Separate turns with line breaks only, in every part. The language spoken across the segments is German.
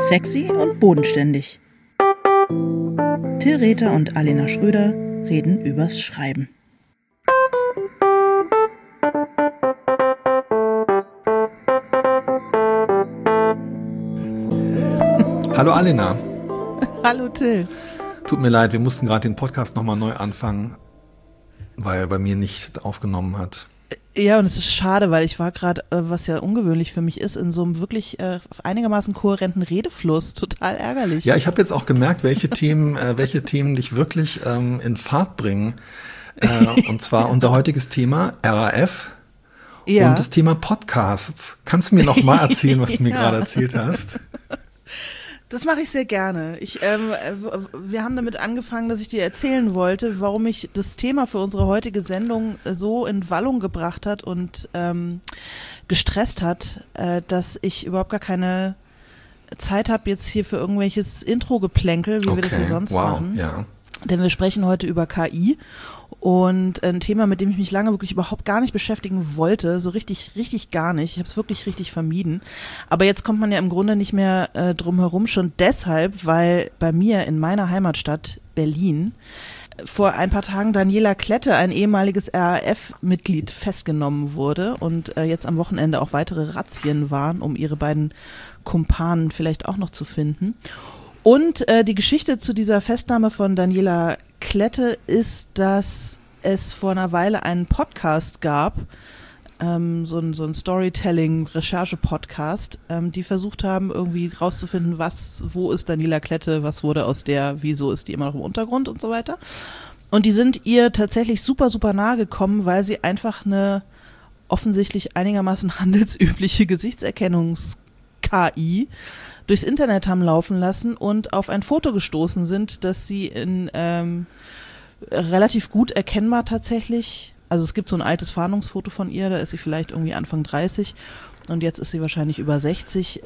Sexy und bodenständig. Till Rether und Alena Schröder reden übers Schreiben.
Hallo Alena.
Hallo Till.
Tut mir leid, wir mussten gerade den Podcast nochmal neu anfangen, weil er bei mir nicht aufgenommen hat.
Ja, und es ist schade, weil ich war gerade, was ja ungewöhnlich für mich ist, in so einem wirklich einigermaßen kohärenten Redefluss. Total ärgerlich.
Ja, ich habe jetzt auch gemerkt, welche Themen dich wirklich in Fahrt bringen. Und zwar unser heutiges Thema RAF und das Thema Podcasts. Kannst du mir noch mal erzählen, was du mir gerade erzählt hast?
Das mache ich sehr gerne. Wir haben damit angefangen, dass ich dir erzählen wollte, warum mich das Thema für unsere heutige Sendung so in Wallung gebracht hat und gestresst hat, dass ich überhaupt gar keine Zeit habe jetzt hier für irgendwelches Intro-Geplänkel, wie wir das ja sonst machen.
Ja.
Denn wir sprechen heute über KI und ein Thema, mit dem ich mich lange wirklich überhaupt gar nicht beschäftigen wollte, so richtig gar nicht. Ich habe es wirklich richtig vermieden. Aber jetzt kommt man ja im Grunde nicht mehr drum herum, schon deshalb, weil bei mir in meiner Heimatstadt Berlin vor ein paar Tagen Daniela Klette, ein ehemaliges RAF-Mitglied, festgenommen wurde und jetzt am Wochenende auch weitere Razzien waren, um ihre beiden Kumpanen vielleicht auch noch zu finden. Und die Geschichte zu dieser Festnahme von Daniela Klette ist, dass es vor einer Weile einen Podcast gab, so ein Storytelling-Recherche-Podcast, die versucht haben, irgendwie rauszufinden, wo ist Daniela Klette, was wurde aus der, wieso ist die immer noch im Untergrund und so weiter. Und die sind ihr tatsächlich super nahe gekommen, weil sie einfach eine offensichtlich einigermaßen handelsübliche Gesichtserkennungs-KI durchs Internet haben laufen lassen und auf ein Foto gestoßen sind, das sie in relativ gut erkennbar tatsächlich, also es gibt so ein altes Fahndungsfoto von ihr, da ist sie vielleicht irgendwie Anfang 30 und jetzt ist sie wahrscheinlich über 60,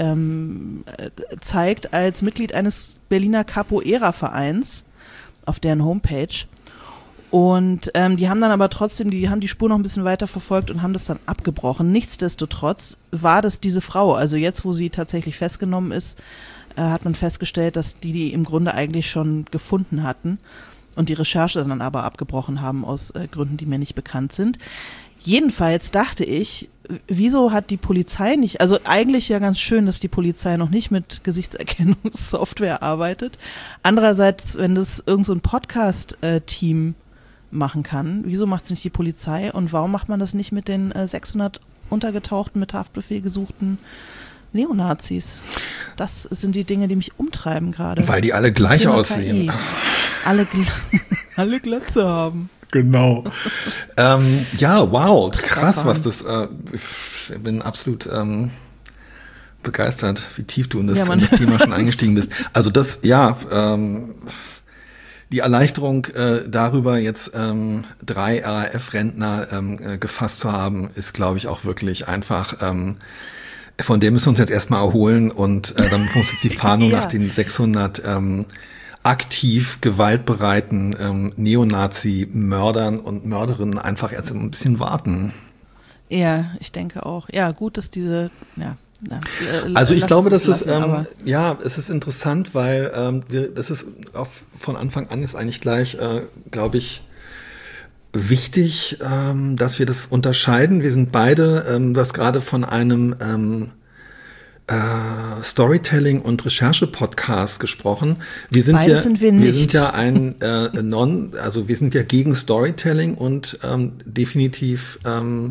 zeigt als Mitglied eines Berliner Capoeira-Vereins auf deren Homepage. Und die haben dann aber trotzdem, die haben die Spur noch ein bisschen weiter verfolgt und haben das dann abgebrochen. Nichtsdestotrotz war das diese Frau. Also jetzt, wo sie tatsächlich festgenommen ist, hat man festgestellt, dass die im Grunde eigentlich schon gefunden hatten und die Recherche dann aber abgebrochen haben aus Gründen, die mir nicht bekannt sind. Jedenfalls dachte ich, wieso hat die Polizei nicht, also eigentlich ja ganz schön, dass die Polizei noch nicht mit Gesichtserkennungssoftware arbeitet. Andererseits, wenn das irgend so ein Podcast-Team machen kann. Wieso macht es nicht die Polizei und warum macht man das nicht mit den 600 untergetauchten, mit Haftbefehl gesuchten Neonazis? Das sind die Dinge, die mich umtreiben gerade.
Weil die alle gleich aussehen.
Alle Glatze haben.
Genau. Ja, wow, krass, was das, ich bin absolut begeistert, wie tief du in das Thema schon eingestiegen bist. Also das, die Erleichterung darüber, jetzt 3 RAF-Rentner gefasst zu haben, ist, glaube ich, auch wirklich einfach, von dem müssen wir uns jetzt erstmal erholen und dann müssen wir uns jetzt die Fahndung nach den 600 aktiv gewaltbereiten Neonazi-Mördern und Mörderinnen einfach erst ein bisschen warten.
Ja, ich denke auch. Ja, gut, dass diese,
also ich glaube, dass es ist interessant, weil das ist auch von Anfang an ist eigentlich gleich, glaube ich, wichtig, dass wir das unterscheiden. Wir sind beide, du hast gerade von einem Storytelling- und Recherche-Podcast gesprochen. Wir sind
wir sind
ja wir sind ja gegen Storytelling und definitiv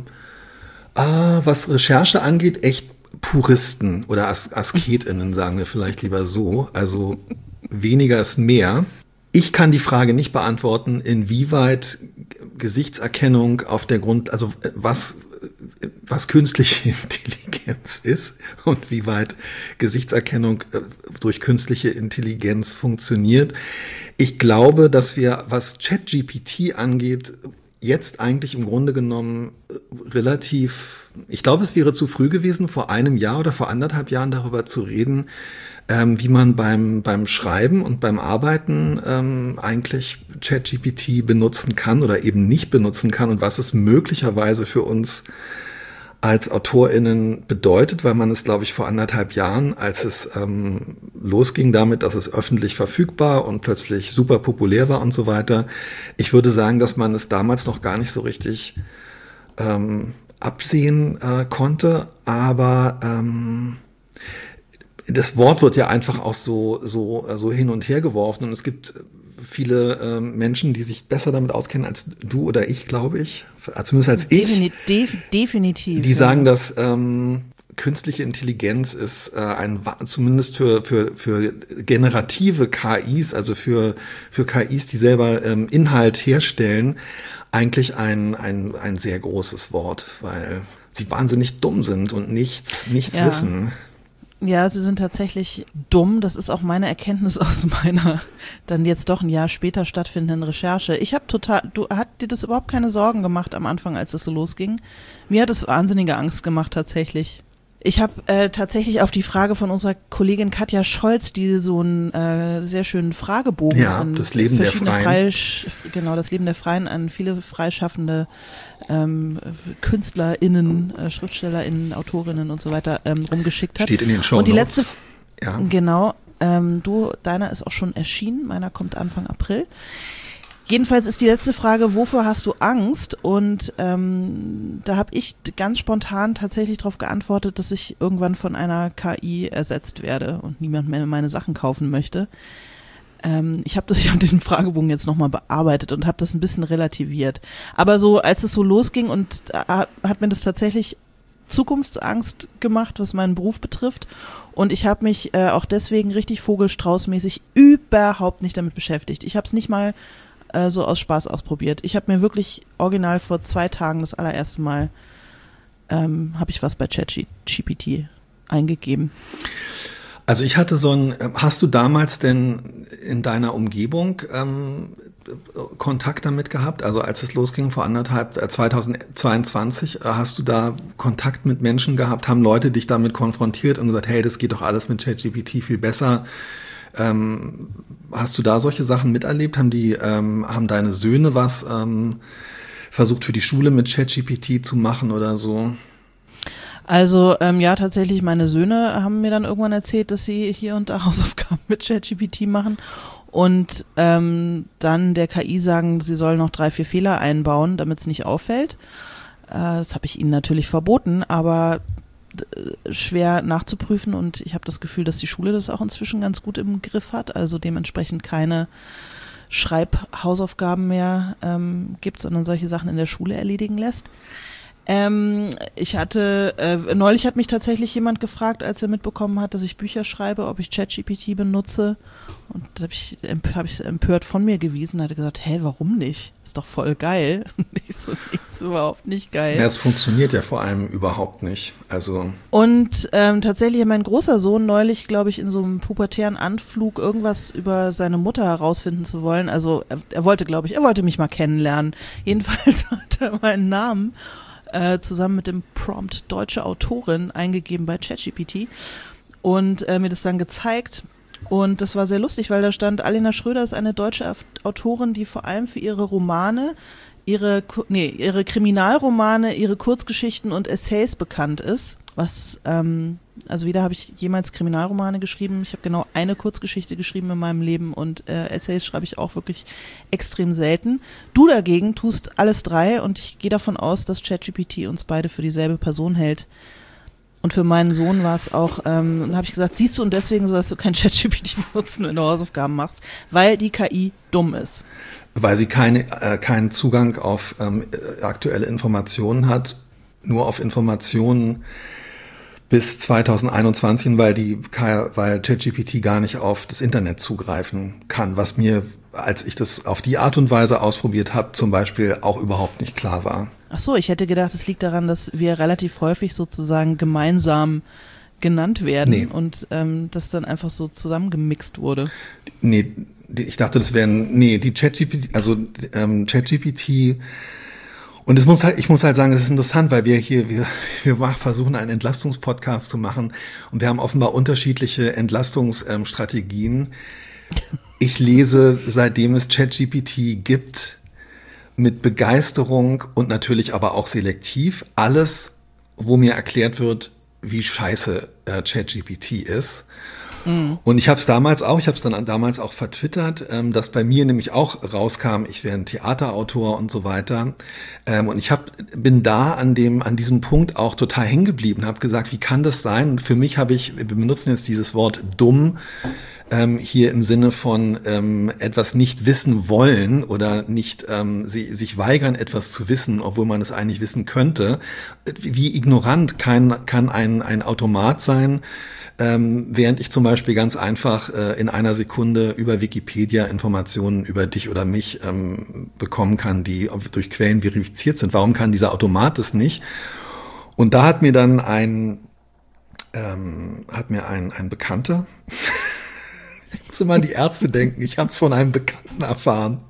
was Recherche angeht, echt Puristen oder AsketInnen, sagen wir vielleicht lieber so. Also weniger ist mehr. Ich kann die Frage nicht beantworten, inwieweit Gesichtserkennung auf der also was künstliche Intelligenz ist und wie weit Gesichtserkennung durch künstliche Intelligenz funktioniert. Ich glaube, dass wir, was ChatGPT angeht, jetzt eigentlich im Grunde genommen ich glaube, es wäre zu früh gewesen, vor einem Jahr oder vor 1,5 Jahren darüber zu reden, wie man beim Schreiben und beim Arbeiten eigentlich ChatGPT benutzen kann oder eben nicht benutzen kann und was es möglicherweise für uns als AutorInnen bedeutet, weil man es, glaube ich, vor 1,5 Jahren, als es losging damit, dass es öffentlich verfügbar und plötzlich super populär war und so weiter. Ich würde sagen, dass man es damals noch gar nicht so richtig absehen konnte, aber das Wort wird ja einfach auch so hin und her geworfen und es gibt viele Menschen, die sich besser damit auskennen als du oder ich, glaube ich. Zumindest als ich.
Definitiv.
Die sagen, dass künstliche Intelligenz ist zumindest für generative KIs, also für KIs, die selber Inhalt herstellen, eigentlich ein sehr großes Wort, weil sie wahnsinnig dumm sind und nichts wissen.
Ja, sie sind tatsächlich dumm. Das ist auch meine Erkenntnis aus meiner dann jetzt doch ein Jahr später stattfindenden Recherche. Hat dir das überhaupt keine Sorgen gemacht am Anfang, als es so losging? Mir hat es wahnsinnige Angst gemacht, tatsächlich. Ich habe tatsächlich auf die Frage von unserer Kollegin Katja Scholz, die so einen sehr schönen Fragebogen an
das Leben der Freien.
Das Leben der Freien an viele freischaffende KünstlerInnen, SchriftstellerInnen, Autorinnen und so weiter rumgeschickt hat.
Steht in den Shownotes.
Und die letzte,
ja.
Genau, deiner ist auch schon erschienen, meiner kommt Anfang April. Jedenfalls ist die letzte Frage, wofür hast du Angst? Und da habe ich ganz spontan tatsächlich darauf geantwortet, dass ich irgendwann von einer KI ersetzt werde und niemand mehr meine Sachen kaufen möchte. Ich habe diesen Fragebogen jetzt nochmal bearbeitet und habe das ein bisschen relativiert. Aber so, als es so losging und hat mir das tatsächlich Zukunftsangst gemacht, was meinen Beruf betrifft. Und ich habe mich auch deswegen richtig vogelstraußmäßig überhaupt nicht damit beschäftigt. Ich habe es nicht mal so aus Spaß ausprobiert. Ich habe mir wirklich original vor 2 Tagen das allererste Mal habe ich was bei ChatGPT eingegeben.
Also ich hatte hast du damals denn in deiner Umgebung Kontakt damit gehabt? Also als es losging vor 2022, hast du da Kontakt mit Menschen gehabt? Haben Leute dich damit konfrontiert und gesagt, hey, das geht doch alles mit ChatGPT viel besser? Hast du da solche Sachen miterlebt? Haben deine Söhne was versucht für die Schule mit ChatGPT zu machen oder so?
Also ja, tatsächlich, meine Söhne haben mir dann irgendwann erzählt, dass sie hier und da Hausaufgaben mit ChatGPT machen und dann der KI sagen, sie soll noch 3, 4 Fehler einbauen, damit es nicht auffällt. Das habe ich ihnen natürlich verboten, aber schwer nachzuprüfen und ich habe das Gefühl, dass die Schule das auch inzwischen ganz gut im Griff hat, also dementsprechend keine Schreibhausaufgaben mehr gibt, sondern solche Sachen in der Schule erledigen lässt. Neulich hat mich tatsächlich jemand gefragt, als er mitbekommen hat, dass ich Bücher schreibe, ob ich ChatGPT benutze. Und da habe ich empört von mir gewiesen, hat gesagt, warum nicht? Ist doch voll geil. Und ist überhaupt nicht geil.
Ja, es funktioniert ja vor allem überhaupt nicht. Also.
Und tatsächlich mein großer Sohn neulich, glaube ich, in so einem pubertären Anflug irgendwas über seine Mutter herausfinden zu wollen. Also er wollte mich mal kennenlernen. Jedenfalls hat er meinen Namen zusammen mit dem Prompt deutsche Autorin eingegeben bei ChatGPT und mir das dann gezeigt. Und das war sehr lustig, weil da stand, Alena Schröder ist eine deutsche Autorin, die vor allem für ihre Romane, ihre Kriminalromane, ihre Kurzgeschichten und Essays bekannt ist. Also weder habe ich jemals Kriminalromane geschrieben, ich habe genau eine Kurzgeschichte geschrieben in meinem Leben und Essays schreibe ich auch wirklich extrem selten. Du dagegen tust alles 3 und ich gehe davon aus, dass ChatGPT uns beide für dieselbe Person hält. Und für meinen Sohn war es auch, dann habe ich gesagt, siehst du, und deswegen so, dass du kein ChatGPT benutzt, wenn du Hausaufgaben machst, weil die KI dumm ist.
Weil sie keinen Zugang auf aktuelle Informationen hat, nur auf Informationen bis 2021, weil ChatGPT gar nicht auf das Internet zugreifen kann, was mir, als ich das auf die Art und Weise ausprobiert habe, zum Beispiel auch überhaupt nicht klar war.
Ach so, ich hätte gedacht, es liegt daran, dass wir relativ häufig sozusagen gemeinsam genannt werden und das dann einfach so zusammengemixt wurde. Nee,
ich dachte, die ChatGPT, ChatGPT. Und ich muss halt sagen, es ist interessant, weil wir versuchen, einen Entlastungspodcast zu machen und wir haben offenbar unterschiedliche Entlastungsstrategien. Ich lese, seitdem es ChatGPT gibt, mit Begeisterung und natürlich aber auch selektiv alles wo mir erklärt wird, wie scheiße ChatGPT ist. Und ich habe es damals auch, damals auch vertwittert, dass bei mir nämlich auch rauskam, ich wäre ein Theaterautor und so weiter. Und ich bin da an diesem Punkt auch total hängen geblieben, habe gesagt, wie kann das sein? Und für mich wir benutzen jetzt dieses Wort dumm, hier im Sinne von etwas nicht wissen wollen oder nicht sich weigern, etwas zu wissen, obwohl man es eigentlich wissen könnte. Wie ignorant kann ein Automat sein, während ich zum Beispiel ganz einfach in einer Sekunde über Wikipedia Informationen über dich oder mich bekommen kann, die durch Quellen verifiziert sind. Warum kann dieser Automat das nicht? Und da hat mir dann ein Bekannter, ich muss immer an die Ärzte denken, ich habe es von einem Bekannten erfahren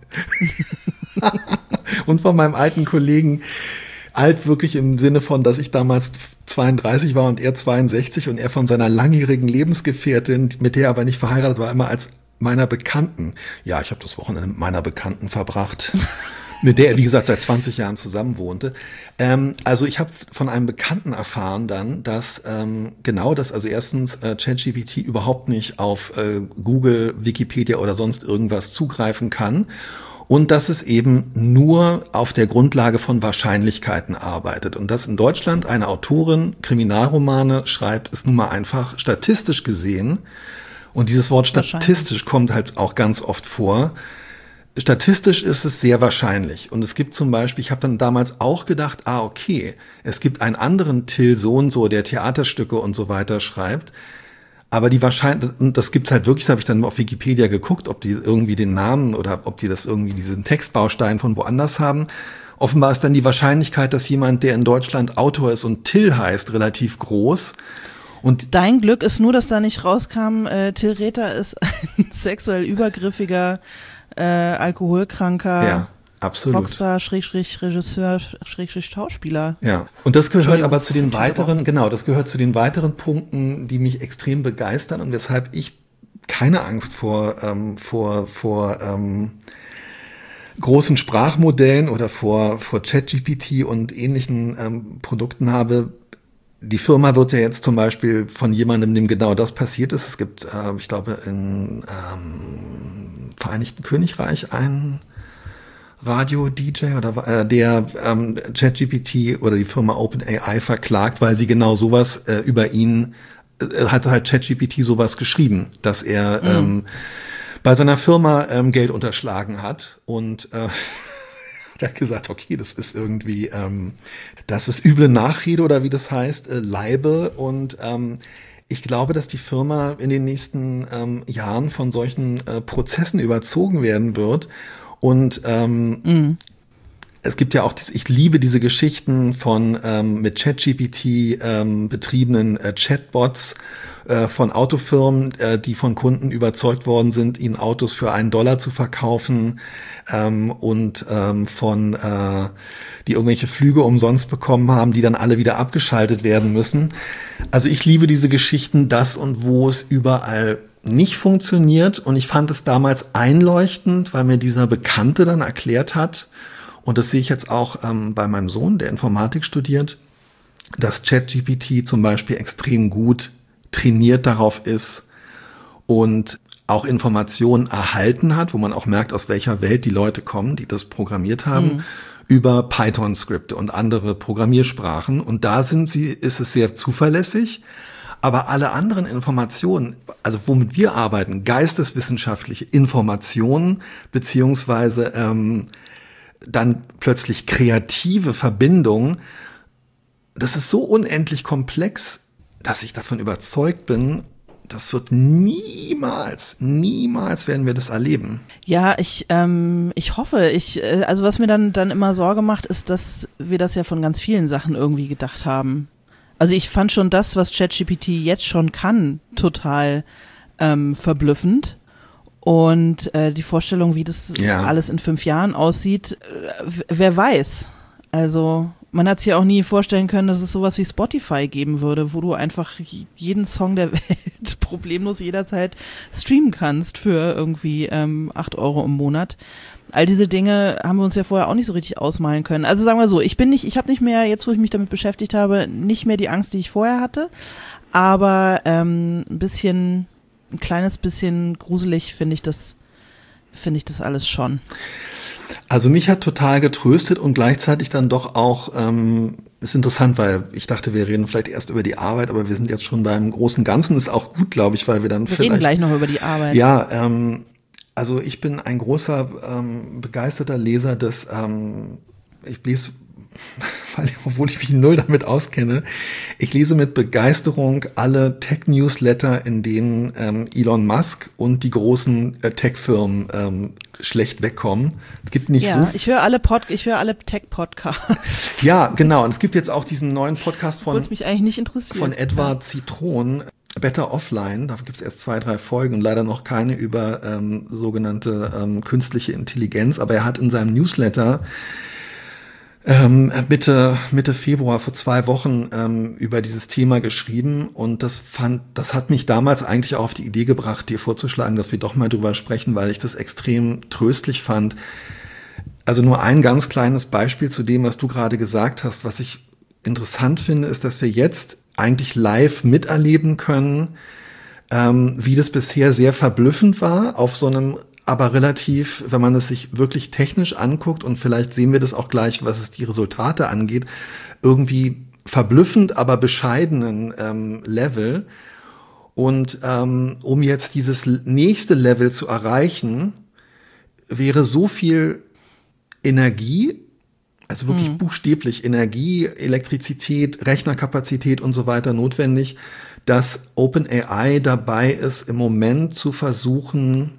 und von meinem alten Kollegen, alt wirklich im Sinne von, dass ich damals 32 war und er 62 und er von seiner langjährigen Lebensgefährtin, mit der er aber nicht verheiratet war, immer als meiner Bekannten. Ja, ich habe das Wochenende mit meiner Bekannten verbracht, mit der er, wie gesagt, seit 20 Jahren zusammen wohnte. Also ich habe von einem Bekannten erfahren dann, dass also erstens ChatGPT überhaupt nicht auf Google, Wikipedia oder sonst irgendwas zugreifen kann. Und dass es eben nur auf der Grundlage von Wahrscheinlichkeiten arbeitet. Und dass in Deutschland eine Autorin Kriminalromane schreibt, ist nun mal einfach statistisch gesehen. Und dieses Wort statistisch kommt halt auch ganz oft vor. Statistisch ist es sehr wahrscheinlich. Und es gibt zum Beispiel, ich habe dann damals auch gedacht, okay, es gibt einen anderen Till so und so, der Theaterstücke und so weiter schreibt. Aber das gibt's halt wirklich, das habe ich dann auf Wikipedia geguckt, ob die irgendwie den Namen oder ob die das irgendwie diesen Textbaustein von woanders haben. Offenbar ist dann die Wahrscheinlichkeit, dass jemand, der in Deutschland Autor ist und Till heißt, relativ groß. Und
dein Glück ist nur, dass da nicht rauskam, Till Rether ist ein sexuell übergriffiger, alkoholkranker,
ja, absolut.
Rockstar, Regisseur, Schauspieler.
Ja, und das gehört aber zu den weiteren Punkten, die mich extrem begeistern und weshalb ich keine Angst vor großen Sprachmodellen oder vor ChatGPT und ähnlichen Produkten habe. Die Firma wird ja jetzt zum Beispiel von jemandem, dem genau das passiert ist. Es gibt, ich glaube, im Vereinigten Königreich einen Radio-DJ oder der ChatGPT oder die Firma OpenAI verklagt, weil sie genau sowas über ihn, hatte halt ChatGPT sowas geschrieben, dass er bei seiner Firma Geld unterschlagen hat und der hat gesagt, okay, das ist irgendwie, das ist üble Nachrede oder wie das heißt, Libel und ich glaube, dass die Firma in den nächsten Jahren von solchen Prozessen überzogen werden wird und es gibt ja auch, ich liebe diese Geschichten von mit ChatGPT betriebenen Chatbots von Autofirmen, die von Kunden überzeugt worden sind, ihnen Autos für $1 zu verkaufen und die irgendwelche Flüge umsonst bekommen haben, die dann alle wieder abgeschaltet werden müssen. Also ich liebe diese Geschichten, das und wo es überall nicht funktioniert und ich fand es damals einleuchtend, weil mir dieser Bekannte dann erklärt hat, und das sehe ich jetzt auch bei meinem Sohn, der Informatik studiert, dass ChatGPT zum Beispiel extrem gut trainiert darauf ist und auch Informationen erhalten hat, wo man auch merkt, aus welcher Welt die Leute kommen, die das programmiert haben, über Python-Skripte und andere Programmiersprachen. Und da ist es sehr zuverlässig. Aber alle anderen Informationen, also womit wir arbeiten, geisteswissenschaftliche Informationen, beziehungsweise dann plötzlich kreative Verbindungen, das ist so unendlich komplex, dass ich davon überzeugt bin, das wird niemals werden wir das erleben.
Ja, ich hoffe, also was mir dann immer Sorge macht, ist, dass wir das ja von ganz vielen Sachen irgendwie gedacht haben. Also ich fand schon das, was ChatGPT jetzt schon kann, total verblüffend. Und die Vorstellung, wie das alles in 5 Jahren aussieht, wer weiß. Also man hat sich ja auch nie vorstellen können, dass es sowas wie Spotify geben würde, wo du einfach jeden Song der Welt problemlos jederzeit streamen kannst für irgendwie 8 € im Monat. all diese Dinge haben wir uns ja vorher auch nicht so richtig ausmalen können. Also sagen wir so, ich habe nicht mehr, jetzt wo ich mich damit beschäftigt habe, nicht mehr die Angst, die ich vorher hatte, aber ein kleines bisschen gruselig finde ich das alles schon.
Also mich hat total getröstet und gleichzeitig dann doch auch, ist interessant, weil ich dachte, wir reden vielleicht erst über die Arbeit, aber wir sind jetzt schon beim großen Ganzen, ist auch gut, glaube ich, weil wir dann
Wir reden gleich noch über die Arbeit.
Ja, also ich bin ein großer, begeisterter Leser ich lese, obwohl ich mich null damit auskenne, ich lese mit Begeisterung alle Tech-Newsletter, in denen Elon Musk und die großen Tech-Firmen schlecht wegkommen. Es gibt nicht so.
Ich höre alle Tech-Podcasts.
Ja, genau. Und es gibt jetzt auch diesen neuen Podcast von
mich eigentlich nicht interessiert.
Von Edward Zitron, Better Offline. Da gibt es erst 2, 3 Folgen und leider noch keine über sogenannte künstliche Intelligenz. Aber er hat in seinem Newsletter Mitte Februar vor 2 Wochen über dieses Thema geschrieben und das hat mich damals eigentlich auch auf die Idee gebracht, dir vorzuschlagen, dass wir doch mal drüber sprechen, weil ich das extrem tröstlich fand. Also nur ein ganz kleines Beispiel zu dem, was du gerade gesagt hast. Was ich interessant finde, ist, dass wir jetzt eigentlich live miterleben können, wie das bisher sehr verblüffend war, auf so einem aber relativ, wenn man es sich wirklich technisch anguckt, und vielleicht sehen wir das auch gleich, was es die Resultate angeht, irgendwie verblüffend, aber bescheidenen Level. Und um jetzt dieses nächste Level zu erreichen, wäre so viel Energie, also wirklich buchstäblich Energie, Elektrizität, Rechnerkapazität und so weiter notwendig, dass OpenAI dabei ist, im Moment zu versuchen,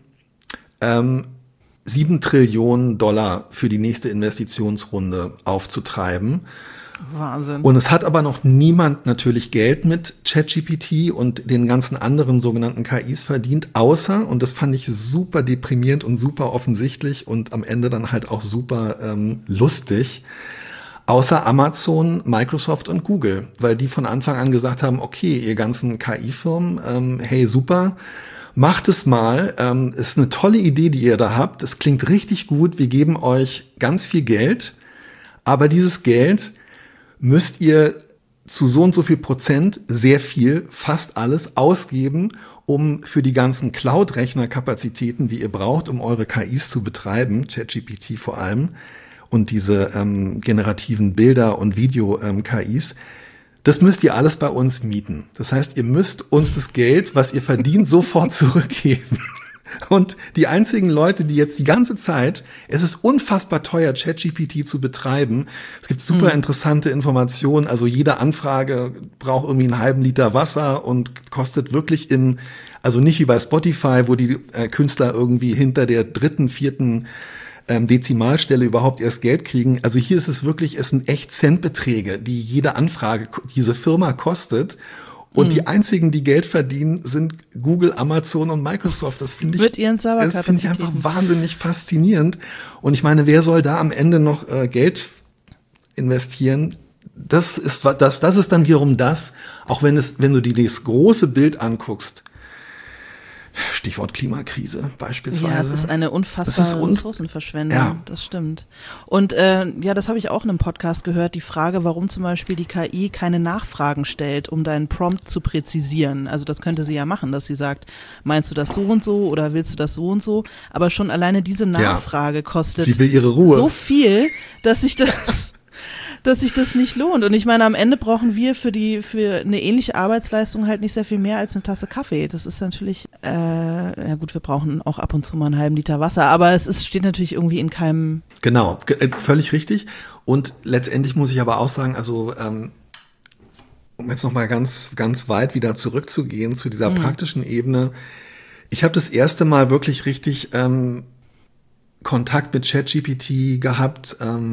7 Trillionen Dollar für die nächste Investitionsrunde aufzutreiben.
Wahnsinn.
Und es hat aber noch niemand natürlich Geld mit ChatGPT und den ganzen anderen sogenannten KIs verdient, außer, und das fand ich super deprimierend und super offensichtlich und am Ende dann halt auch super lustig, außer Amazon, Microsoft und Google, weil die von Anfang an gesagt haben, okay, ihr ganzen KI-Firmen, hey, super, macht es mal, ist eine tolle Idee, die ihr da habt. Es klingt richtig gut. Wir geben euch ganz viel Geld, aber dieses Geld müsst ihr zu so und so viel Prozent, sehr viel, fast alles ausgeben, um für die ganzen Cloud-Rechnerkapazitäten, die ihr braucht, um eure KIs zu betreiben, ChatGPT vor allem, und diese generativen Bilder- und Video-KIs, das müsst ihr alles bei uns mieten. Das heißt, ihr müsst uns das Geld, was ihr verdient, sofort zurückgeben. Und die einzigen Leute, die jetzt die ganze Zeit, es ist unfassbar teuer, ChatGPT zu betreiben. Es gibt super interessante Informationen. Also jede Anfrage braucht irgendwie einen halben Liter Wasser und kostet wirklich also nicht wie bei Spotify, wo die Künstler irgendwie hinter der 3., 4. Dezimalstelle überhaupt erst Geld kriegen. Also hier ist es wirklich, es sind echt Centbeträge, die jede Anfrage diese Firma kostet. Und die einzigen, die Geld verdienen, sind Google, Amazon und Microsoft. Das finde ich einfach wahnsinnig faszinierend. Und ich meine, wer soll da am Ende noch Geld investieren? Das ist dann wiederum das, auch wenn du dir das große Bild anguckst, Stichwort Klimakrise beispielsweise.
Ja, es ist eine unfassbare Ressourcenverschwendung, ja. Das stimmt. Und das habe ich auch in einem Podcast gehört, die Frage, warum zum Beispiel die KI keine Nachfragen stellt, um deinen Prompt zu präzisieren. Also das könnte sie ja machen, dass sie sagt, meinst du das so und so oder willst du das so und so? Aber schon alleine diese Nachfrage kostet
sie will ihre Ruhe.
So viel, dass sich das nicht lohnt. Und ich meine, am Ende brauchen wir für eine ähnliche Arbeitsleistung halt nicht sehr viel mehr als eine Tasse Kaffee. Das ist natürlich, ja gut, wir brauchen auch ab und zu mal einen halben Liter Wasser, aber steht natürlich irgendwie in keinem...
Genau, völlig richtig. Und letztendlich muss ich aber auch sagen, also um jetzt nochmal ganz, ganz weit wieder zurückzugehen zu dieser praktischen Ebene, ich habe das erste Mal wirklich richtig Kontakt mit ChatGPT gehabt,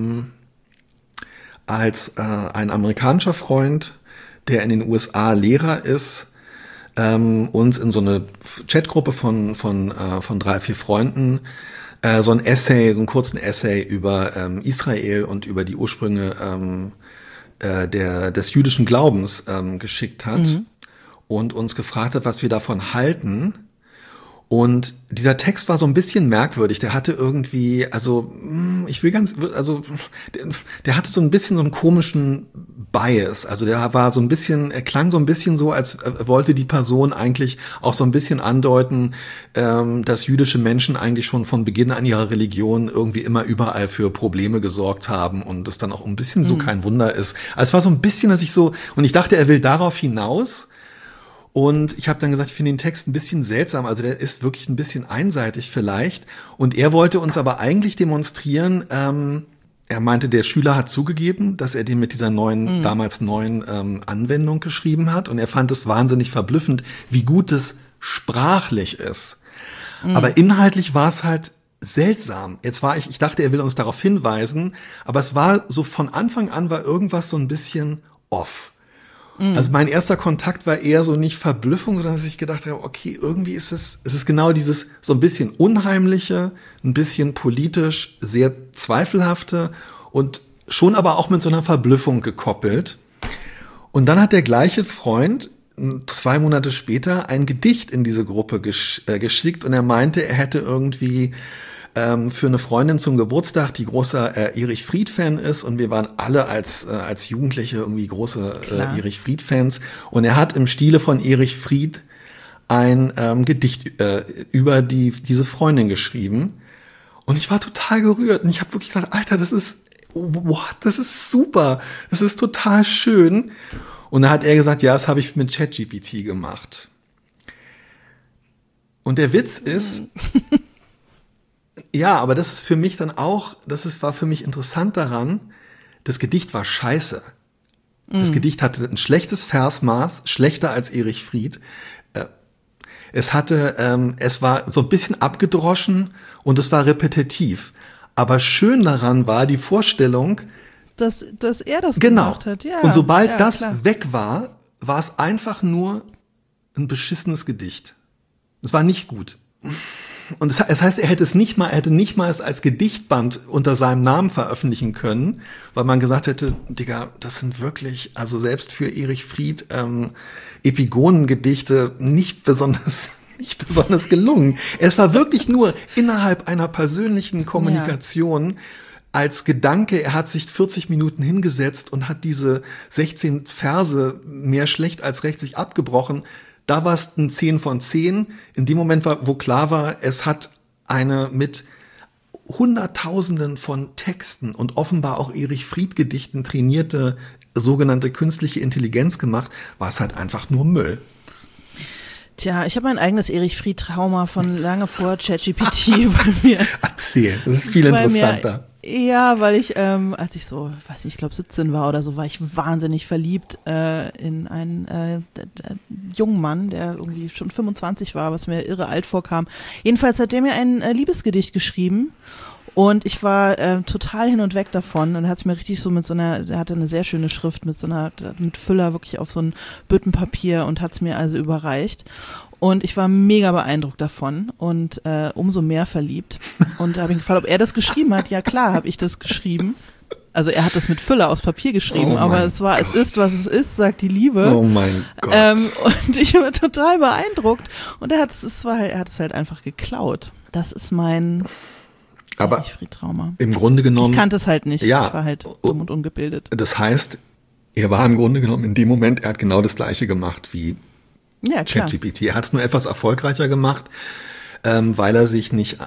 als ein amerikanischer Freund, der in den USA Lehrer ist, uns in so eine Chatgruppe von 3, 4 Freunden so einen kurzen Essay über Israel und über die Ursprünge des jüdischen Glaubens geschickt hat und uns gefragt hat, was wir davon halten. Und dieser Text war so ein bisschen merkwürdig. Der hatte irgendwie, der hatte so ein bisschen so einen komischen Bias. Also der war so ein bisschen, er klang so ein bisschen so, als wollte die Person eigentlich auch so ein bisschen andeuten, dass jüdische Menschen eigentlich schon von Beginn an ihrer Religion irgendwie immer überall für Probleme gesorgt haben und es dann auch ein bisschen so kein Wunder ist. Also es war so ein bisschen, und ich dachte, er will darauf hinaus. Und ich habe dann gesagt, ich finde den Text ein bisschen seltsam, also der ist wirklich ein bisschen einseitig vielleicht. Und er wollte uns aber eigentlich demonstrieren, er meinte, der Schüler hat zugegeben, dass er den mit dieser damals neuen Anwendung geschrieben hat. Und er fand es wahnsinnig verblüffend, wie gut es sprachlich ist. Aber inhaltlich war es halt seltsam. Ich dachte, er will uns darauf hinweisen, aber es war so von Anfang an war irgendwas so ein bisschen off. Also mein erster Kontakt war eher so nicht Verblüffung, sondern dass ich gedacht habe, okay, irgendwie ist es ist genau dieses so ein bisschen unheimliche, ein bisschen politisch sehr zweifelhafte und schon aber auch mit so einer Verblüffung gekoppelt. Und dann hat der gleiche Freund 2 Monate später ein Gedicht in diese Gruppe geschickt und er meinte, er hätte irgendwie für eine Freundin zum Geburtstag, die großer Erich Fried-Fan ist und wir waren alle als Jugendliche irgendwie große Erich Fried-Fans und er hat im Stile von Erich Fried ein Gedicht über diese Freundin geschrieben und ich war total gerührt und ich habe wirklich gedacht, Alter, das ist super, das ist total schön und da hat er gesagt, ja, das habe ich mit ChatGPT gemacht. Und der Witz ist, ja, aber das ist für mich dann auch, war für mich interessant daran, das Gedicht war scheiße. Das Gedicht hatte ein schlechtes Versmaß, schlechter als Erich Fried. Es war so ein bisschen abgedroschen und es war repetitiv. Aber schön daran war die Vorstellung,
dass er das gemacht hat. Ja,
und sobald das
klar.
weg war es einfach nur ein beschissenes Gedicht. Es war nicht gut. Und das heißt, er hätte nicht mal es als Gedichtband unter seinem Namen veröffentlichen können, weil man gesagt hätte, Digga, das sind wirklich, also selbst für Erich Fried, Epigonengedichte nicht besonders gelungen. Es war wirklich nur innerhalb einer persönlichen Kommunikation als Gedanke, er hat sich 40 Minuten hingesetzt und hat diese 16 Verse mehr schlecht als recht sich abgebrochen. Da war es ein 10 von 10. In dem Moment, wo klar war, es hat eine mit Hunderttausenden von Texten und offenbar auch Erich Fried Gedichten trainierte sogenannte künstliche Intelligenz gemacht, war es halt einfach nur Müll.
Tja, ich habe mein eigenes Erich Fried-Trauma von lange vor ChatGPT bei mir.
Erzähl, das ist viel interessanter.
Ja, weil ich, als ich so, weiß nicht, ich glaube 17 war oder so, war ich wahnsinnig verliebt in einen jungen Mann, der irgendwie schon 25 war, was mir irre alt vorkam. Jedenfalls hat der mir ein Liebesgedicht geschrieben und ich war total hin und weg davon und er hat es mir richtig so er hatte eine sehr schöne Schrift mit Füller wirklich auf so ein Büttenpapier und hat es mir also überreicht. Und ich war mega beeindruckt davon und umso mehr verliebt. Und da habe ich gefragt, ob er das geschrieben hat. Ja klar, habe ich das geschrieben. Also er hat das mit Füller aufs Papier geschrieben, aber es ist, was es ist, sagt die Liebe.
Oh mein Gott.
Und ich war total beeindruckt. Und er hat es halt einfach geklaut. Das ist mein Fried-Trauma.
Im Grunde genommen.
Ich kannte es halt nicht.
Ja,
ich war halt dumm und ungebildet.
Das heißt, er war im Grunde genommen in dem Moment, er hat genau das Gleiche gemacht wie ChatGPT. Er hat es nur etwas erfolgreicher gemacht, weil er sich nicht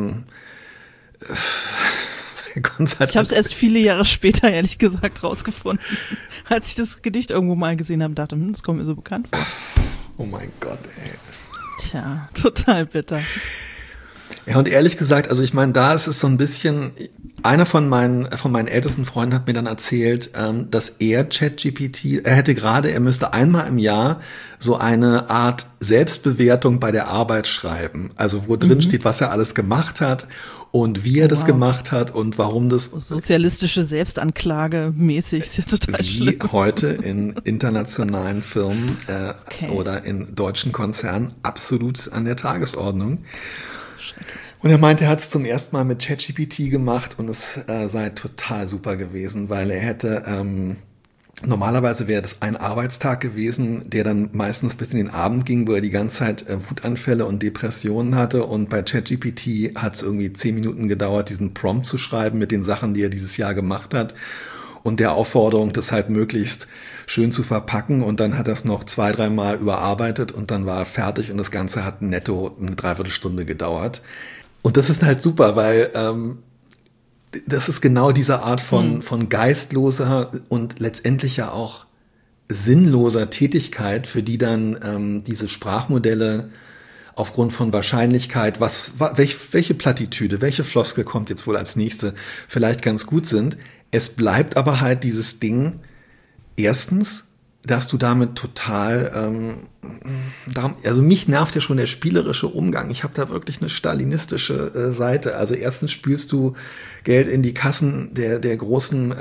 ich habe es erst viele Jahre später, ehrlich gesagt, rausgefunden, als ich das Gedicht irgendwo mal gesehen habe und dachte, das kommt mir so bekannt vor.
Oh mein Gott, ey.
Tja, total bitter.
Ja, und ehrlich gesagt, also ich meine, da ist es so ein bisschen, einer von meinen ältesten Freunden hat mir dann erzählt, dass er müsste einmal im Jahr so eine Art Selbstbewertung bei der Arbeit schreiben. Also wo drin steht, was er alles gemacht hat und wie er das gemacht hat und warum das.
Sozialistische Selbstanklage mäßig, ist ja total schlimm.
Wie heute in internationalen Firmen oder in deutschen Konzernen absolut an der Tagesordnung. Und er meinte, er hat es zum ersten Mal mit ChatGPT gemacht und es sei total super gewesen, weil er hätte Normalerweise wäre das ein Arbeitstag gewesen, der dann meistens bis in den Abend ging, wo er die ganze Zeit Wutanfälle und Depressionen hatte. Und bei ChatGPT hat es irgendwie 10 Minuten gedauert, diesen Prompt zu schreiben mit den Sachen, die er dieses Jahr gemacht hat. Und der Aufforderung, das halt möglichst schön zu verpacken. Und dann hat er es noch 2-3 Mal überarbeitet und dann war er fertig. Und das Ganze hat netto eine Dreiviertelstunde gedauert. Und das ist halt super, weil das ist genau diese Art von geistloser und letztendlich ja auch sinnloser Tätigkeit, für die dann diese Sprachmodelle aufgrund von Wahrscheinlichkeit, welche Plattitüde, welche Floskel kommt jetzt wohl als nächste, vielleicht ganz gut sind. Es bleibt aber halt dieses Ding, erstens, dass du damit total, also mich nervt ja schon der spielerische Umgang. Ich habe da wirklich eine stalinistische Seite. Also erstens spülst du Geld in die Kassen der großen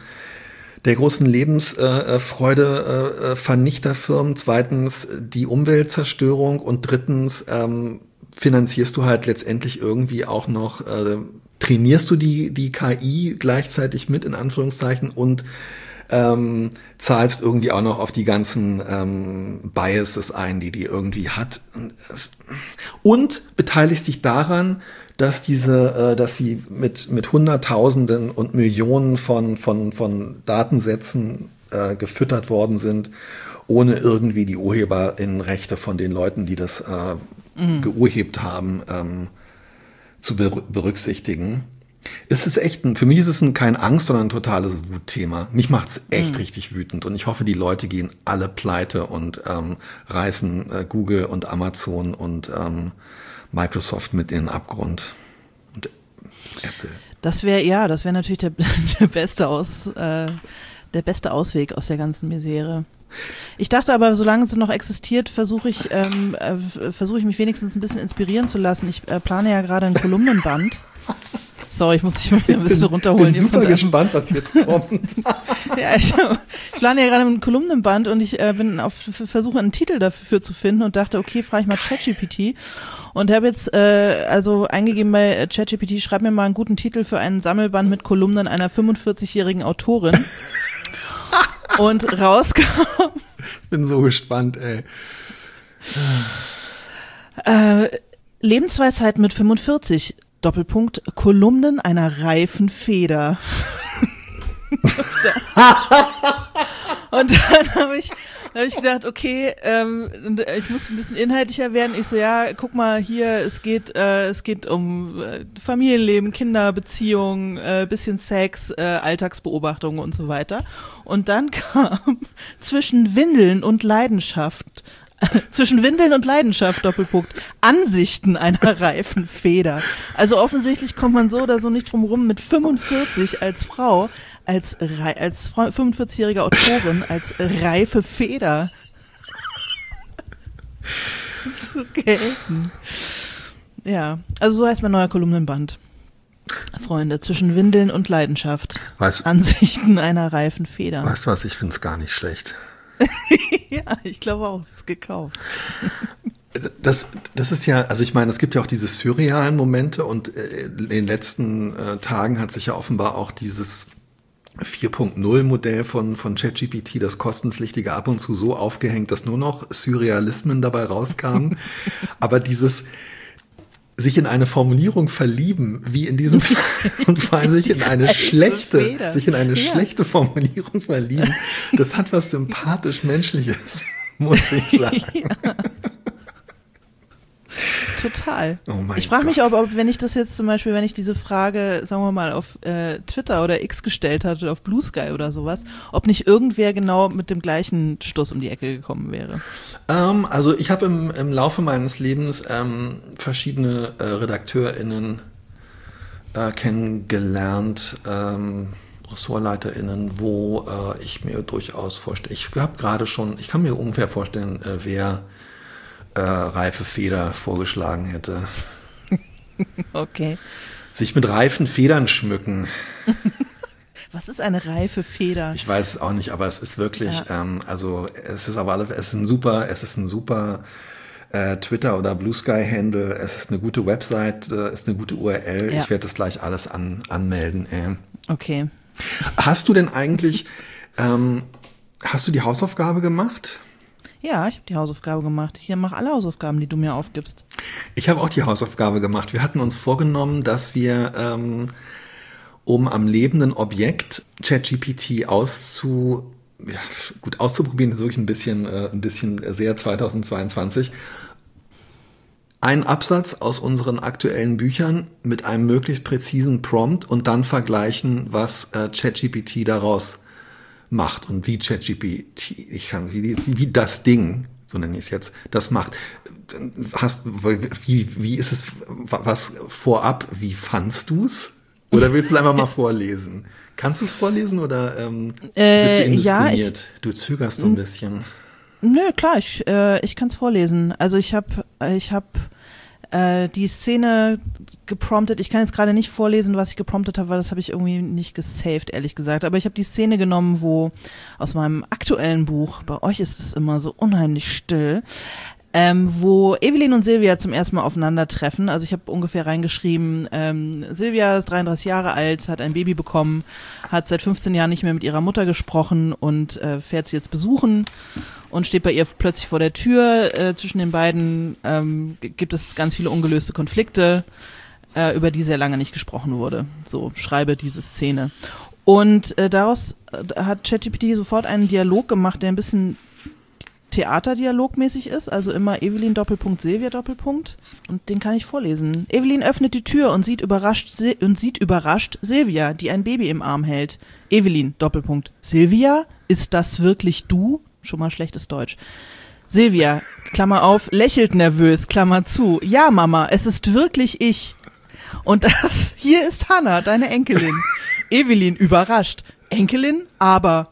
Lebensfreude Vernichterfirmen. Zweitens die Umweltzerstörung und drittens finanzierst du halt letztendlich irgendwie auch noch, trainierst du die KI gleichzeitig mit, in Anführungszeichen, und zahlst irgendwie auch noch auf die ganzen Biases ein, die irgendwie hat. Und beteiligst dich daran, dass sie mit Hunderttausenden und Millionen von Datensätzen gefüttert worden sind, ohne irgendwie die Urheberinnenrechte von den Leuten, die das geurhebt haben, zu berücksichtigen. Es ist echt, für mich ist es kein Angst, sondern ein totales Wutthema. Mich macht es echt richtig wütend und ich hoffe, die Leute gehen alle pleite und reißen Google und Amazon und Microsoft mit in den Abgrund. Und Apple.
Das wäre natürlich der beste Ausweg aus der ganzen Misere. Ich dachte aber, solange sie noch existiert, versuche ich mich wenigstens ein bisschen inspirieren zu lassen. Ich plane ja gerade einen Kolumnenband. Sorry, ich muss dich mal wieder ein bisschen runterholen.
Ich bin super gespannt, was jetzt kommt.
Ja, ich plane ja gerade einen Kolumnenband und ich versuche einen Titel dafür zu finden und dachte, okay, frage ich mal ChatGPT und habe jetzt also eingegeben bei ChatGPT, schreib mir mal einen guten Titel für einen Sammelband mit Kolumnen einer 45-jährigen Autorin. Und rauskam.
Ich bin so gespannt,
Lebensweisheit mit 45. Doppelpunkt, Kolumnen einer reifen Feder. Und dann habe ich gedacht, okay, ich muss ein bisschen inhaltlicher werden. Ich so, ja, guck mal hier, es geht um Familienleben, Kinder, Beziehungen, bisschen Sex, Alltagsbeobachtungen und so weiter. Und dann kam zwischen Windeln und Leidenschaft, Doppelpunkt, Ansichten einer reifen Feder. Also offensichtlich kommt man so oder so nicht drum rum, mit 45 als Frau, als 45-jährige Autorin, als reife Feder zu gelten. Ja, also so heißt mein neuer Kolumnenband. Freunde, zwischen Windeln und Leidenschaft. Ansichten einer reifen Feder.
Weißt du was, ich finde es gar nicht schlecht.
Ja, ich glaube auch, es ist gekauft.
Das ist ja, also ich meine, es gibt ja auch diese surrealen Momente und in den letzten Tagen hat sich ja offenbar auch dieses 4.0 Modell von ChatGPT, das kostenpflichtige, ab und zu so aufgehängt, dass nur noch Surrealismen dabei rauskamen. Aber dieses sich in eine Formulierung verlieben, wie in diesem Fall, und vor allem sich in eine schlechte Formulierung verlieben, das hat was sympathisch-menschliches, muss ich sagen. Ja.
Total.
Oh mein
ich frage mich,
Gott.
ob wenn ich das jetzt zum Beispiel, wenn ich diese Frage, sagen wir mal, auf Twitter oder X gestellt hatte, oder auf Blue Sky oder sowas, ob nicht irgendwer genau mit dem gleichen Stoß um die Ecke gekommen wäre.
Also ich habe im Laufe meines Lebens verschiedene RedakteurInnen kennengelernt, RessortleiterInnen, wo ich mir durchaus vorstelle, ich kann mir ungefähr vorstellen, wer reife Feder vorgeschlagen hätte.
Okay.
Sich mit reifen Federn schmücken.
Was ist eine reife Feder?
Ich weiß es auch nicht, aber es ist wirklich, es ist ein super Twitter oder Blue Sky Handle, es ist eine gute Website, ist eine gute URL. Ja. Ich werde das gleich alles anmelden.
Okay.
Hast du denn eigentlich Hast du die Hausaufgabe gemacht?
Ja, ich habe die Hausaufgabe gemacht. Hier, mach alle Hausaufgaben, die du mir aufgibst.
Ich habe auch die Hausaufgabe gemacht. Wir hatten uns vorgenommen, dass wir, um am lebenden Objekt ChatGPT auszuprobieren, ist wirklich ein bisschen sehr 2022, einen Absatz aus unseren aktuellen Büchern mit einem möglichst präzisen Prompt und dann vergleichen, was ChatGPT daraus macht und wie ChatGPT, wie das Ding, so nenne ich es jetzt, das macht. Wie ist es, was vorab, wie fandst du es? Oder willst du es einfach mal vorlesen? Kannst du es vorlesen oder bist du indiszipliniert?
Ja,
du zögerst so ein bisschen.
Nö, klar, ich kann es vorlesen. Also ich hab die Szene gepromptet. Ich kann jetzt gerade nicht vorlesen, was ich gepromptet habe, weil das habe ich irgendwie nicht gesaved, ehrlich gesagt. Aber ich habe die Szene genommen, wo aus meinem aktuellen Buch, bei euch ist es immer so unheimlich still, wo Evelyn und Silvia zum ersten Mal aufeinandertreffen. Also ich habe ungefähr reingeschrieben, Silvia ist 33 Jahre alt, hat ein Baby bekommen, hat seit 15 Jahren nicht mehr mit ihrer Mutter gesprochen und fährt sie jetzt besuchen und steht bei ihr plötzlich vor der Tür. Zwischen den beiden gibt es ganz viele ungelöste Konflikte, über die sehr lange nicht gesprochen wurde. So schreibe diese Szene. Und daraus hat ChatGPT sofort einen Dialog gemacht, der ein bisschen theaterdialogmäßig ist, also immer Evelyn Doppelpunkt Silvia Doppelpunkt, und den kann ich vorlesen. Evelyn öffnet die Tür und sieht überrascht Silvia, die ein Baby im Arm hält. Evelyn Doppelpunkt Silvia, ist das wirklich du? Schon mal schlechtes Deutsch. Silvia, Klammer auf, lächelt nervös, Klammer zu. Ja, Mama, es ist wirklich ich. Und das hier ist Hannah, deine Enkelin. Evelyn überrascht. Enkelin, aber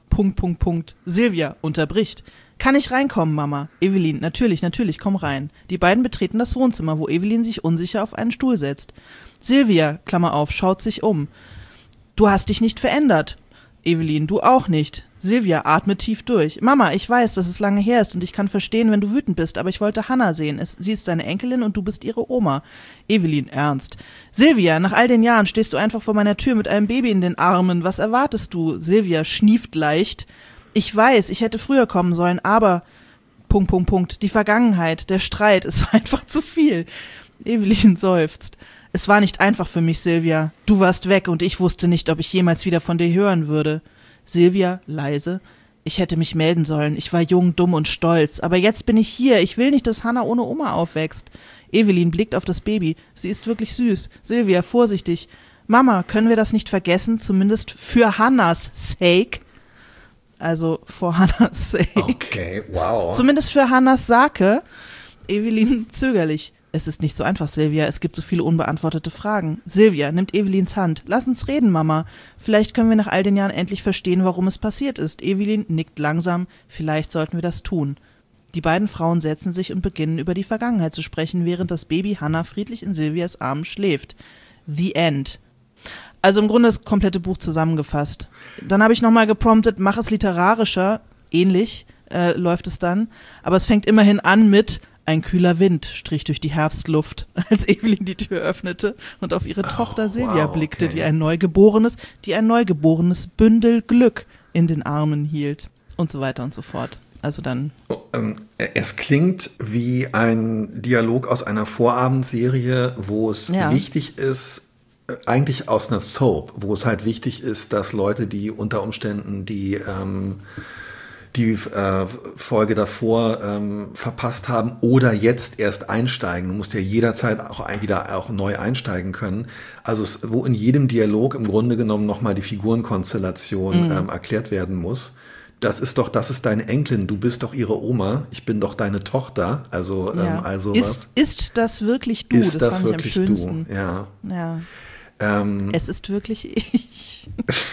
Silvia unterbricht. Kann ich reinkommen, Mama? Evelyn, natürlich, komm rein. Die beiden betreten das Wohnzimmer, wo Evelyn sich unsicher auf einen Stuhl setzt. Silvia, Klammer auf, schaut sich um. Du hast dich nicht verändert. Evelyn, du auch nicht. Silvia atmet tief durch. Mama, ich weiß, dass es lange her ist und ich kann verstehen, wenn du wütend bist, aber ich wollte Hannah sehen. Sie ist deine Enkelin und du bist ihre Oma. Evelyn, ernst. Silvia, nach all den Jahren stehst du einfach vor meiner Tür mit einem Baby in den Armen. Was erwartest du? Silvia schnieft leicht. Ich weiß, ich hätte früher kommen sollen, aber... Die Vergangenheit, der Streit, es war einfach zu viel. Evelyn seufzt. Es war nicht einfach für mich, Silvia. Du warst weg und ich wusste nicht, ob ich jemals wieder von dir hören würde. Silvia, leise. Ich hätte mich melden sollen. Ich war jung, dumm und stolz. Aber jetzt bin ich hier. Ich will nicht, dass Hannah ohne Oma aufwächst. Evelyn blickt auf das Baby. Sie ist wirklich süß. Silvia, vorsichtig. Mama, können wir das nicht vergessen? Zumindest für Hannahs sake. Also for Hannahs sake.
Okay, wow.
Zumindest für Hannahs Sake. Evelyn zögerlich. Es ist nicht so einfach, Silvia. Es gibt so viele unbeantwortete Fragen. Silvia nimmt Evelyns Hand. Lass uns reden, Mama. Vielleicht können wir nach all den Jahren endlich verstehen, warum es passiert ist. Evelyn nickt langsam. Vielleicht sollten wir das tun. Die beiden Frauen setzen sich und beginnen, über die Vergangenheit zu sprechen, während das Baby Hannah friedlich in Silvias Armen schläft. The End. Also im Grunde das komplette Buch zusammengefasst. Dann habe ich nochmal gepromptet, mach es literarischer. Ähnlich läuft es dann. Aber es fängt immerhin an mit: Ein kühler Wind strich durch die Herbstluft, als Evelyn die Tür öffnete und auf ihre Tochter Silvia blickte,
okay.
die ein neugeborenes Bündel Glück in den Armen hielt. Und so weiter und so fort. Also dann.
Es klingt wie ein Dialog aus einer Vorabendserie, wo es wichtig ist, eigentlich aus einer Soap, wo es halt wichtig ist, dass Leute, die unter Umständen die Folge davor verpasst haben oder jetzt erst einsteigen. Du musst ja jederzeit auch neu einsteigen können. Also wo in jedem Dialog im Grunde genommen nochmal die Figurenkonstellation erklärt werden muss. Das ist deine Enkelin, du bist doch ihre Oma, ich bin doch deine Tochter. Also, also
ist das wirklich du?
Ist das
fand
wirklich
ich am schönsten.
du? Ja.
Es ist wirklich ich.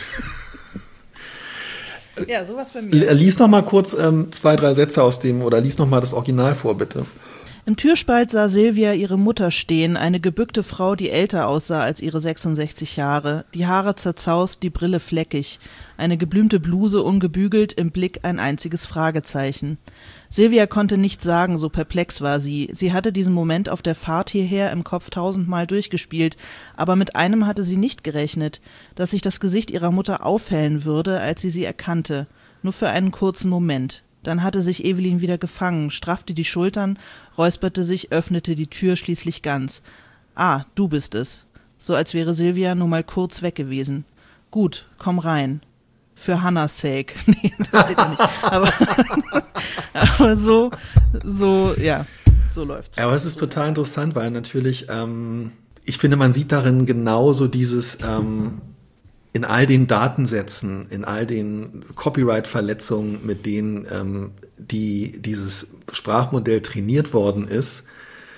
Ja, sowas bei mir.
Lies noch mal kurz 2, 3 Sätze aus dem, oder lies noch mal das Original vor, bitte.
Im Türspalt sah Silvia ihre Mutter stehen, eine gebückte Frau, die älter aussah als ihre 66 Jahre, die Haare zerzaust, die Brille fleckig, eine geblümte Bluse ungebügelt, im Blick ein einziges Fragezeichen. Silvia konnte nichts sagen, so perplex war sie. Sie hatte diesen Moment auf der Fahrt hierher im Kopf 1000-mal durchgespielt, aber mit einem hatte sie nicht gerechnet, dass sich das Gesicht ihrer Mutter aufhellen würde, als sie erkannte. nur für einen kurzen Moment. Dann hatte sich Evelyn wieder gefangen, straffte die Schultern, räusperte sich, öffnete die Tür schließlich ganz. »Ah, du bist es.« So als wäre Silvia nur mal kurz weg gewesen. »Gut, komm rein. Für Hannahs sake.« Nee, das steht ja nicht. Aber so läuft's.
Aber es ist total interessant, weil natürlich, ich finde, man sieht darin genauso dieses, in all den Datensätzen, in all den Copyright-Verletzungen, mit denen dieses Sprachmodell trainiert worden ist,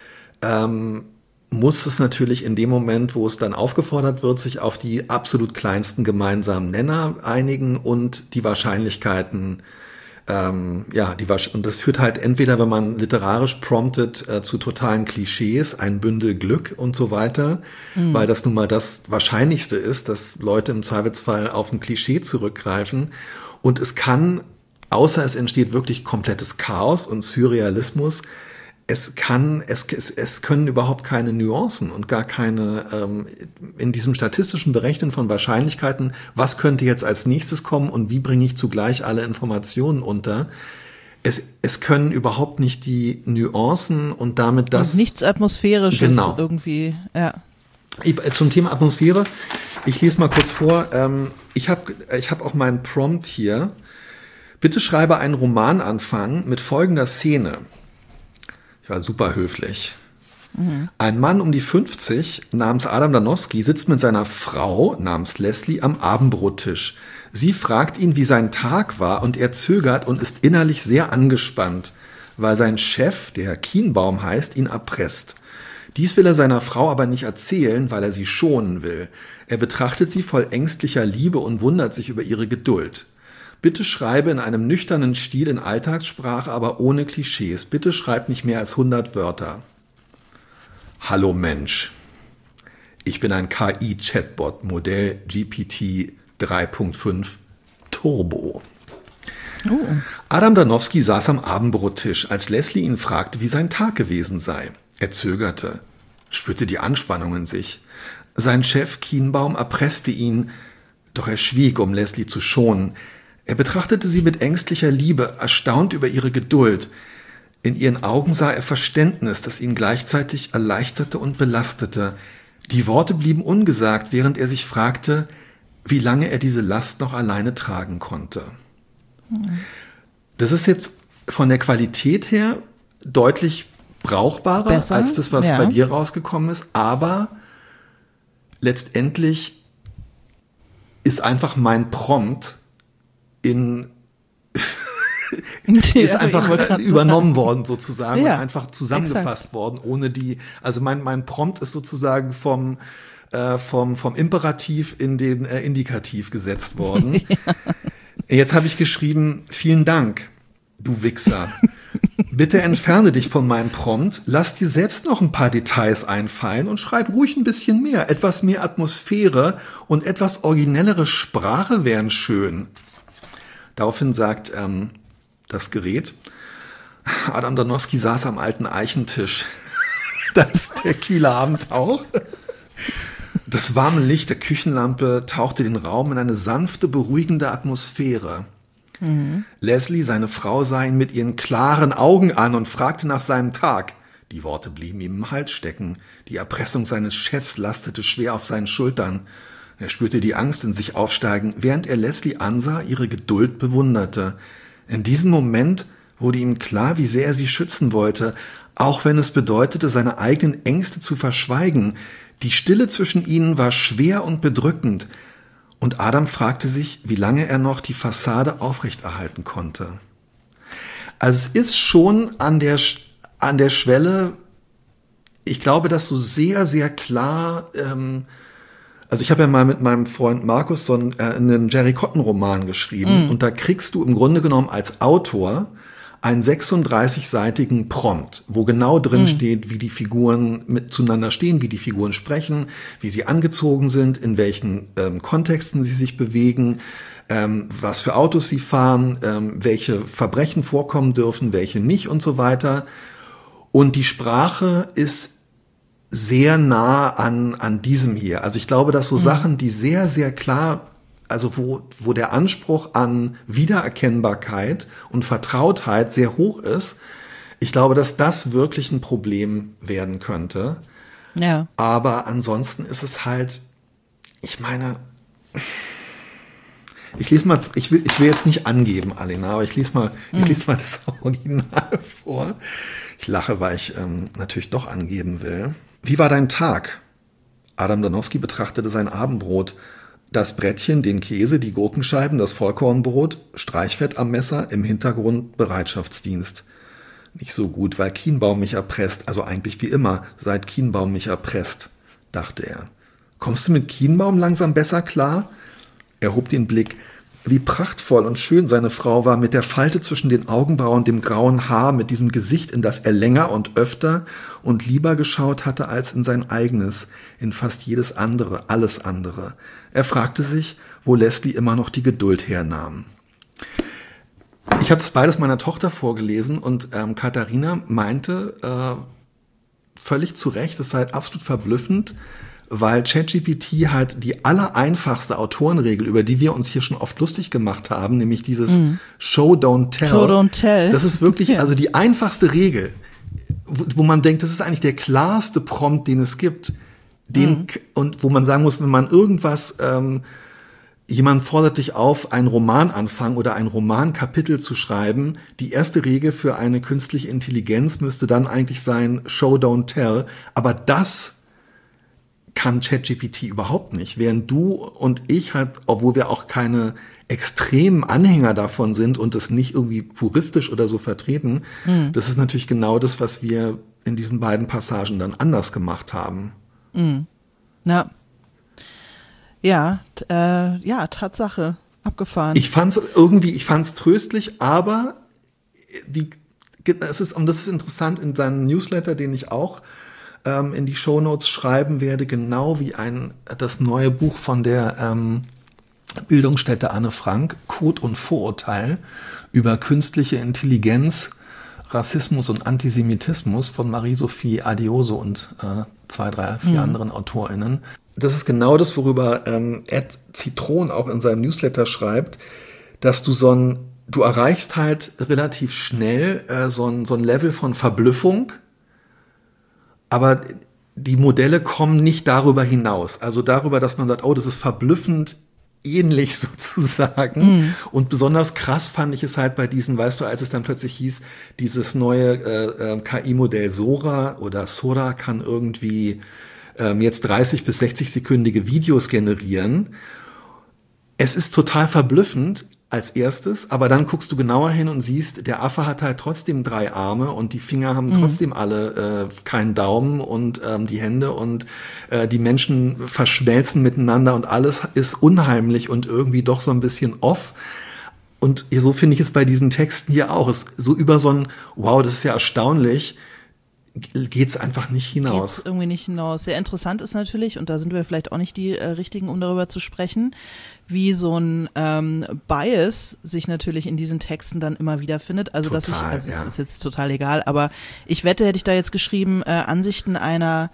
muss es natürlich in dem Moment, wo es dann aufgefordert wird, sich auf die absolut kleinsten gemeinsamen Nenner einigen und die Wahrscheinlichkeiten, und das führt halt entweder, wenn man literarisch promptet, zu totalen Klischees, ein Bündel Glück und so weiter, weil das nun mal das Wahrscheinlichste ist, dass Leute im Zweifelsfall auf ein Klischee zurückgreifen. Und es kann, außer es entsteht wirklich komplettes Chaos und Surrealismus, es können überhaupt keine Nuancen und gar keine, in diesem statistischen Berechnen von Wahrscheinlichkeiten, was könnte jetzt als nächstes kommen und wie bringe ich zugleich alle Informationen unter. Es können überhaupt nicht die Nuancen und damit das.
Und nichts Atmosphärisches
genau.
Irgendwie, ja.
Zum Thema Atmosphäre, ich lese mal kurz vor, ich hab auch meinen Prompt hier. Bitte schreibe einen Romananfang mit folgender Szene. Ich war super höflich. Ein Mann um die 50 namens Adam Danowski sitzt mit seiner Frau namens Leslie am Abendbrottisch. Sie fragt ihn, wie sein Tag war, und er zögert und ist innerlich sehr angespannt, weil sein Chef, der Kienbaum heißt, ihn erpresst. Dies will er seiner Frau aber nicht erzählen, weil er sie schonen will. Er betrachtet sie voll ängstlicher Liebe und wundert sich über ihre Geduld. Bitte schreibe in einem nüchternen Stil in Alltagssprache, aber ohne Klischees. Bitte schreib nicht mehr als 100 Wörter. Hallo Mensch. Ich bin ein KI-Chatbot, Modell GPT 3.5 Turbo. Oh. Adam Danowski saß am Abendbrottisch, als Leslie ihn fragte, wie sein Tag gewesen sei. Er zögerte, spürte die Anspannung in sich. Sein Chef Kienbaum erpresste ihn, doch er schwieg, um Leslie zu schonen. Er betrachtete sie mit ängstlicher Liebe, erstaunt über ihre Geduld. In ihren Augen sah er Verständnis, das ihn gleichzeitig erleichterte und belastete. Die Worte blieben ungesagt, während er sich fragte, wie lange er diese Last noch alleine tragen konnte. Das ist jetzt von der Qualität her deutlich brauchbarer besser, als das, was bei dir rausgekommen ist, aber letztendlich ist einfach mein Prompt ist einfach übernommen worden sozusagen und einfach zusammengefasst worden, ohne also mein Prompt ist sozusagen vom Imperativ in den Indikativ gesetzt worden. Jetzt habe ich geschrieben, vielen Dank, du Wichser. Bitte entferne dich von meinem Prompt, lass dir selbst noch ein paar Details einfallen und schreib ruhig ein bisschen mehr. Etwas mehr Atmosphäre und etwas originellere Sprache wären schön. Daraufhin sagt das Gerät, Adam Danowski saß am alten Eichentisch. Das ist der kühle Abendtauch. Das warme Licht der Küchenlampe tauchte den Raum in eine sanfte, beruhigende Atmosphäre. Leslie, seine Frau, sah ihn mit ihren klaren Augen an und fragte nach seinem Tag. Die Worte blieben ihm im Hals stecken. Die Erpressung seines Chefs lastete schwer auf seinen Schultern. Er spürte die Angst in sich aufsteigen, während er Leslie ansah, ihre Geduld bewunderte. In diesem Moment wurde ihm klar, wie sehr er sie schützen wollte, auch wenn es bedeutete, seine eigenen Ängste zu verschweigen. Die Stille zwischen ihnen war schwer und bedrückend, und Adam fragte sich, wie lange er noch die Fassade aufrechterhalten konnte. Also es ist schon an der Schwelle, ich glaube, dass so sehr, sehr klar, also ich habe ja mal mit meinem Freund Markus so einen Jerry Cotton-Roman geschrieben, und da kriegst du im Grunde genommen als Autor einen 36-seitigen Prompt, wo genau drin steht, wie die Figuren zueinander stehen, wie die Figuren sprechen, wie sie angezogen sind, in welchen Kontexten sie sich bewegen, was für Autos sie fahren, welche Verbrechen vorkommen dürfen, welche nicht und so weiter. Und die Sprache ist sehr nah an diesem hier. Also ich glaube, dass so Sachen, die sehr, sehr klar also wo der Anspruch an Wiedererkennbarkeit und Vertrautheit sehr hoch ist. Ich glaube, dass das wirklich ein Problem werden könnte.
Ja.
Aber ansonsten ist es halt, ich meine, ich lese mal, ich will jetzt nicht angeben, Alena, aber ich lese mal das Original vor. Ich lache, weil ich natürlich doch angeben will. Wie war dein Tag? Adam Danowski betrachtete sein Abendbrot. Das Brettchen, den Käse, die Gurkenscheiben, das Vollkornbrot, Streichfett am Messer, im Hintergrund Bereitschaftsdienst. Nicht so gut, weil Kienbaum mich erpresst, also eigentlich wie immer, seit Kienbaum mich erpresst, dachte er. Kommst du mit Kienbaum langsam besser klar? Er hob den Blick. Wie prachtvoll und schön seine Frau war, mit der Falte zwischen den Augenbrauen, dem grauen Haar, mit diesem Gesicht, in das er länger und öfter und lieber geschaut hatte als in sein eigenes, in fast jedes andere, alles andere. Er fragte sich, wo Leslie immer noch die Geduld hernahm. Ich habe das beides meiner Tochter vorgelesen und Katharina meinte völlig zu Recht, es sei absolut verblüffend, weil ChatGPT halt die allereinfachste Autorenregel, über die wir uns hier schon oft lustig gemacht haben, nämlich dieses Show, don't tell.
Show, don't tell.
Das ist wirklich also die einfachste Regel, wo man denkt, das ist eigentlich der klarste Prompt, den es gibt. Und wo man sagen muss, wenn man irgendwas, jemand fordert dich auf, einen Roman anfangen oder ein Romankapitel zu schreiben, die erste Regel für eine künstliche Intelligenz müsste dann eigentlich sein, Show, don't tell. Aber das kann ChatGPT überhaupt nicht. Während du und ich halt, obwohl wir auch keine extremen Anhänger davon sind und das nicht irgendwie puristisch oder so vertreten, das ist natürlich genau das, was wir in diesen beiden Passagen dann anders gemacht haben.
Ja. Ja, Tatsache. Abgefahren.
Ich fand's tröstlich, aber das ist interessant, in seinem Newsletter, den ich auch in die Shownotes schreiben werde, genau wie das neue Buch von der Bildungsstätte Anne Frank, Code und Vorurteil, über künstliche Intelligenz, Rassismus und Antisemitismus von Marie-Sophie Adioso und 2, 3, 4 anderen AutorInnen. Das ist genau das, worüber Ed Zitron auch in seinem Newsletter schreibt, dass du erreichst halt relativ schnell so ein Level von Verblüffung, aber die Modelle kommen nicht darüber hinaus. Also darüber, dass man sagt, oh, das ist verblüffend ähnlich sozusagen. Und besonders krass fand ich es halt bei diesen, weißt du, als es dann plötzlich hieß, dieses neue KI-Modell Sora kann irgendwie jetzt 30 bis 60-sekündige Videos generieren. Es ist total verblüffend als erstes, aber dann guckst du genauer hin und siehst, der Affe hat halt trotzdem 3 Arme und die Finger haben trotzdem alle keinen Daumen und die Hände und die Menschen verschmelzen miteinander und alles ist unheimlich und irgendwie doch so ein bisschen off. Und so finde ich es bei diesen Texten hier auch. So über so ein, wow, das ist ja erstaunlich, geht's einfach nicht hinaus.
Geht's irgendwie nicht hinaus. Sehr interessant ist natürlich, und da sind wir vielleicht auch nicht die Richtigen, um darüber zu sprechen, wie so ein Bias sich natürlich in diesen Texten dann immer wieder findet. Also
Total,
es ist jetzt total egal, aber ich wette, hätte ich da jetzt geschrieben, Ansichten einer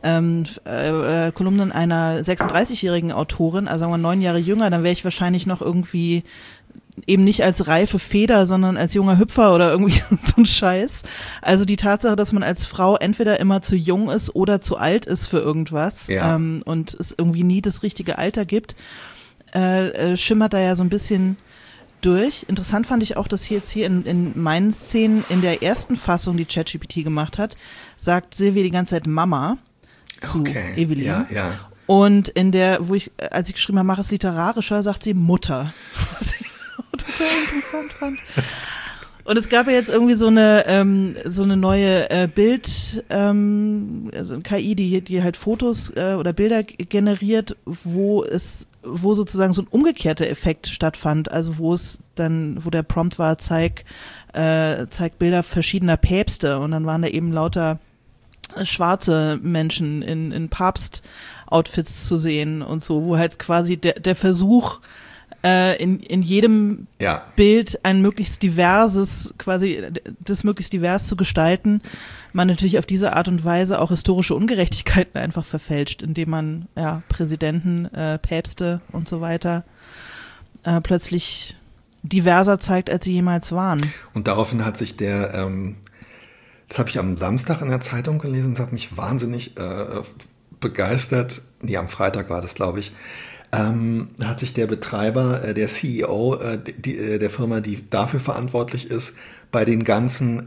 Kolumnen einer 36-jährigen Autorin, also sagen wir 9 Jahre jünger, dann wäre ich wahrscheinlich noch irgendwie eben nicht als reife Feder, sondern als junger Hüpfer oder irgendwie so ein Scheiß. Also die Tatsache, dass man als Frau entweder immer zu jung ist oder zu alt ist für irgendwas und es irgendwie nie das richtige Alter gibt, schimmert da ja so ein bisschen durch. Interessant fand ich auch, dass hier in meinen Szenen in der ersten Fassung, die ChatGPT gemacht hat, sagt Silvia die ganze Zeit Mama zu Evelyn.
Ja.
Und in der, als ich geschrieben habe, mach es literarischer, sagt sie Mutter. Was ich total interessant fand. Und es gab ja jetzt irgendwie so eine neue Bild, also KI, die halt Fotos oder Bilder generiert, wo sozusagen so ein umgekehrter Effekt stattfand. Also wo der Prompt war, zeig Bilder verschiedener Päpste, und dann waren da eben lauter schwarze Menschen in Papst-Outfits zu sehen und so, wo halt quasi der Versuch in jedem
Ja.
Bild ein möglichst diverses, quasi das möglichst divers zu gestalten, man natürlich auf diese Art und Weise auch historische Ungerechtigkeiten einfach verfälscht, indem man Präsidenten, Päpste und so weiter plötzlich diverser zeigt, als sie jemals waren.
Und daraufhin hat sich das habe ich am Samstag in der Zeitung gelesen, das hat mich wahnsinnig begeistert. Nee, am Freitag war das, glaube ich. Hat sich der Betreiber, der CEO der Firma, die dafür verantwortlich ist, bei den ganzen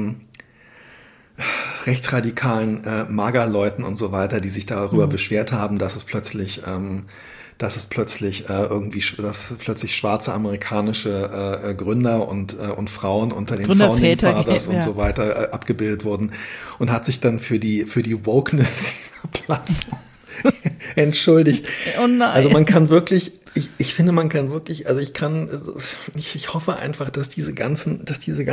rechtsradikalen Magerleuten und so weiter, die sich darüber beschwert haben, dass es plötzlich schwarze amerikanische Gründer und Frauen unter den Founding Fathers und so weiter abgebildet wurden, und hat sich dann für die Wokeness dieser Plattform entschuldigt.
Oh nein.
Also man kann wirklich, ich finde, man kann wirklich, also ich hoffe einfach, dass diese ganzen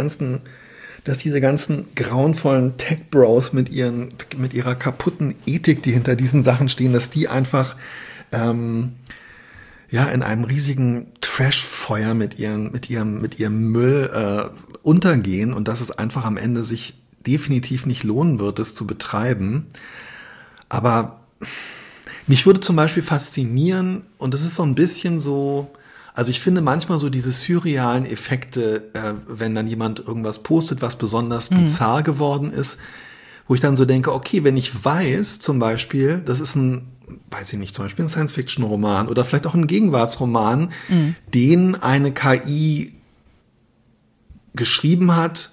grauenvollen Tech-Bros mit ihrer kaputten Ethik, die hinter diesen Sachen stehen, dass die einfach in einem riesigen Trashfeuer mit ihrem Müll untergehen, und dass es einfach am Ende sich definitiv nicht lohnen wird, es zu betreiben. Aber mich würde zum Beispiel faszinieren, und das ist so ein bisschen so, also ich finde manchmal so diese surrealen Effekte, wenn dann jemand irgendwas postet, was besonders bizarr geworden ist, wo ich dann so denke, okay, wenn ich weiß zum Beispiel, das ist zum Beispiel ein Science-Fiction-Roman oder vielleicht auch ein Gegenwartsroman, den eine KI geschrieben hat,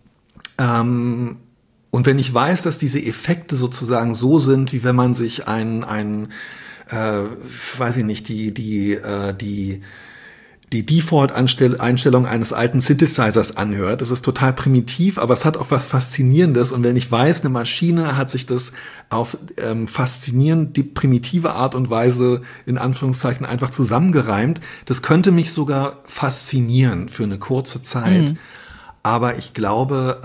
und wenn ich weiß, dass diese Effekte sozusagen so sind, wie wenn man sich die Default-Einstellung eines alten Synthesizers anhört. Das ist total primitiv, aber es hat auch was Faszinierendes. Und wenn ich weiß, eine Maschine hat sich das auf faszinierend die primitive Art und Weise in Anführungszeichen einfach zusammengereimt, das könnte mich sogar faszinieren für eine kurze Zeit. Aber ich glaube,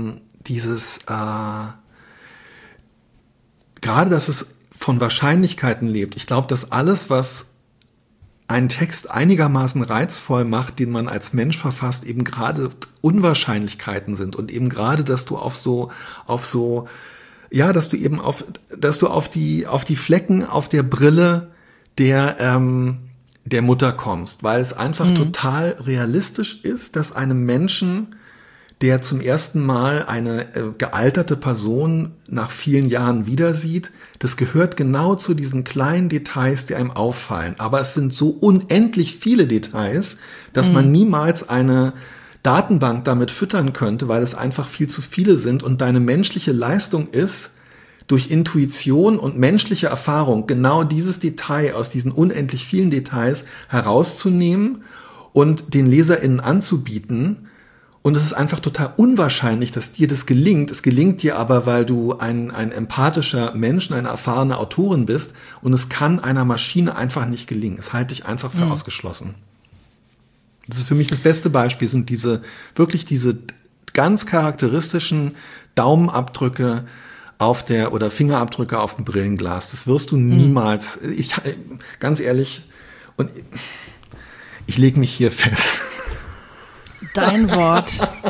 gerade, dass es von Wahrscheinlichkeiten lebt. Ich glaube, dass alles, was einen Text einigermaßen reizvoll macht, den man als Mensch verfasst, eben gerade Unwahrscheinlichkeiten sind, und eben gerade, dass du dass du auf die Flecken auf der Brille der Mutter kommst, weil es einfach total realistisch ist, dass einem Menschen, der zum ersten Mal eine gealterte Person nach vielen Jahren wieder sieht, das gehört genau zu diesen kleinen Details, die einem auffallen. Aber es sind so unendlich viele Details, dass man niemals eine Datenbank damit füttern könnte, weil es einfach viel zu viele sind. Und deine menschliche Leistung ist, durch Intuition und menschliche Erfahrung genau dieses Detail aus diesen unendlich vielen Details herauszunehmen und den LeserInnen anzubieten. Und es ist einfach total unwahrscheinlich, dass dir das gelingt. Es gelingt dir aber, weil du ein empathischer Mensch, eine erfahrene Autorin bist. Und es kann einer Maschine einfach nicht gelingen. Es halte ich einfach für ausgeschlossen. Das ist für mich das beste Beispiel, sind diese ganz charakteristischen Daumenabdrücke oder Fingerabdrücke auf dem Brillenglas. Das wirst du niemals, ganz ehrlich, und ich lege mich hier fest.
Dein Wort.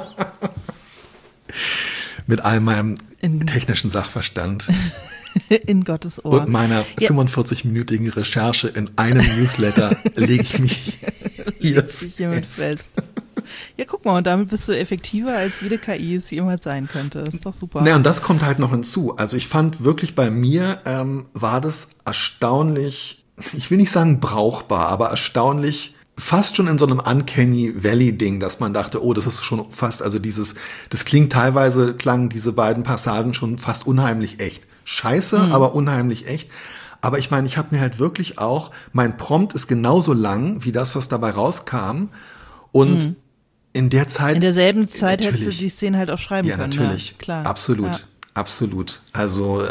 Mit all meinem technischen Sachverstand.
In Gottes Ohr.
Und meiner 45-minütigen Recherche in einem Newsletter lege ich mich hier fest.
Ja, guck mal, und damit bist du effektiver, als jede KI es jemals sein könnte. Das ist doch super.
Na, und das kommt halt noch hinzu. Also ich fand wirklich, bei mir war das erstaunlich, ich will nicht sagen brauchbar, aber erstaunlich, fast schon in so einem Uncanny Valley-Ding, dass man dachte, oh, das ist schon fast, also klangen diese beiden Passagen schon fast unheimlich echt. Scheiße, aber unheimlich echt. Aber ich meine, ich habe mir halt wirklich auch, mein Prompt ist genauso lang wie das, was dabei rauskam. Und in
derselben Zeit hättest du die Szene halt auch schreiben können.
Ja, natürlich.
Klar.
Absolut. Also,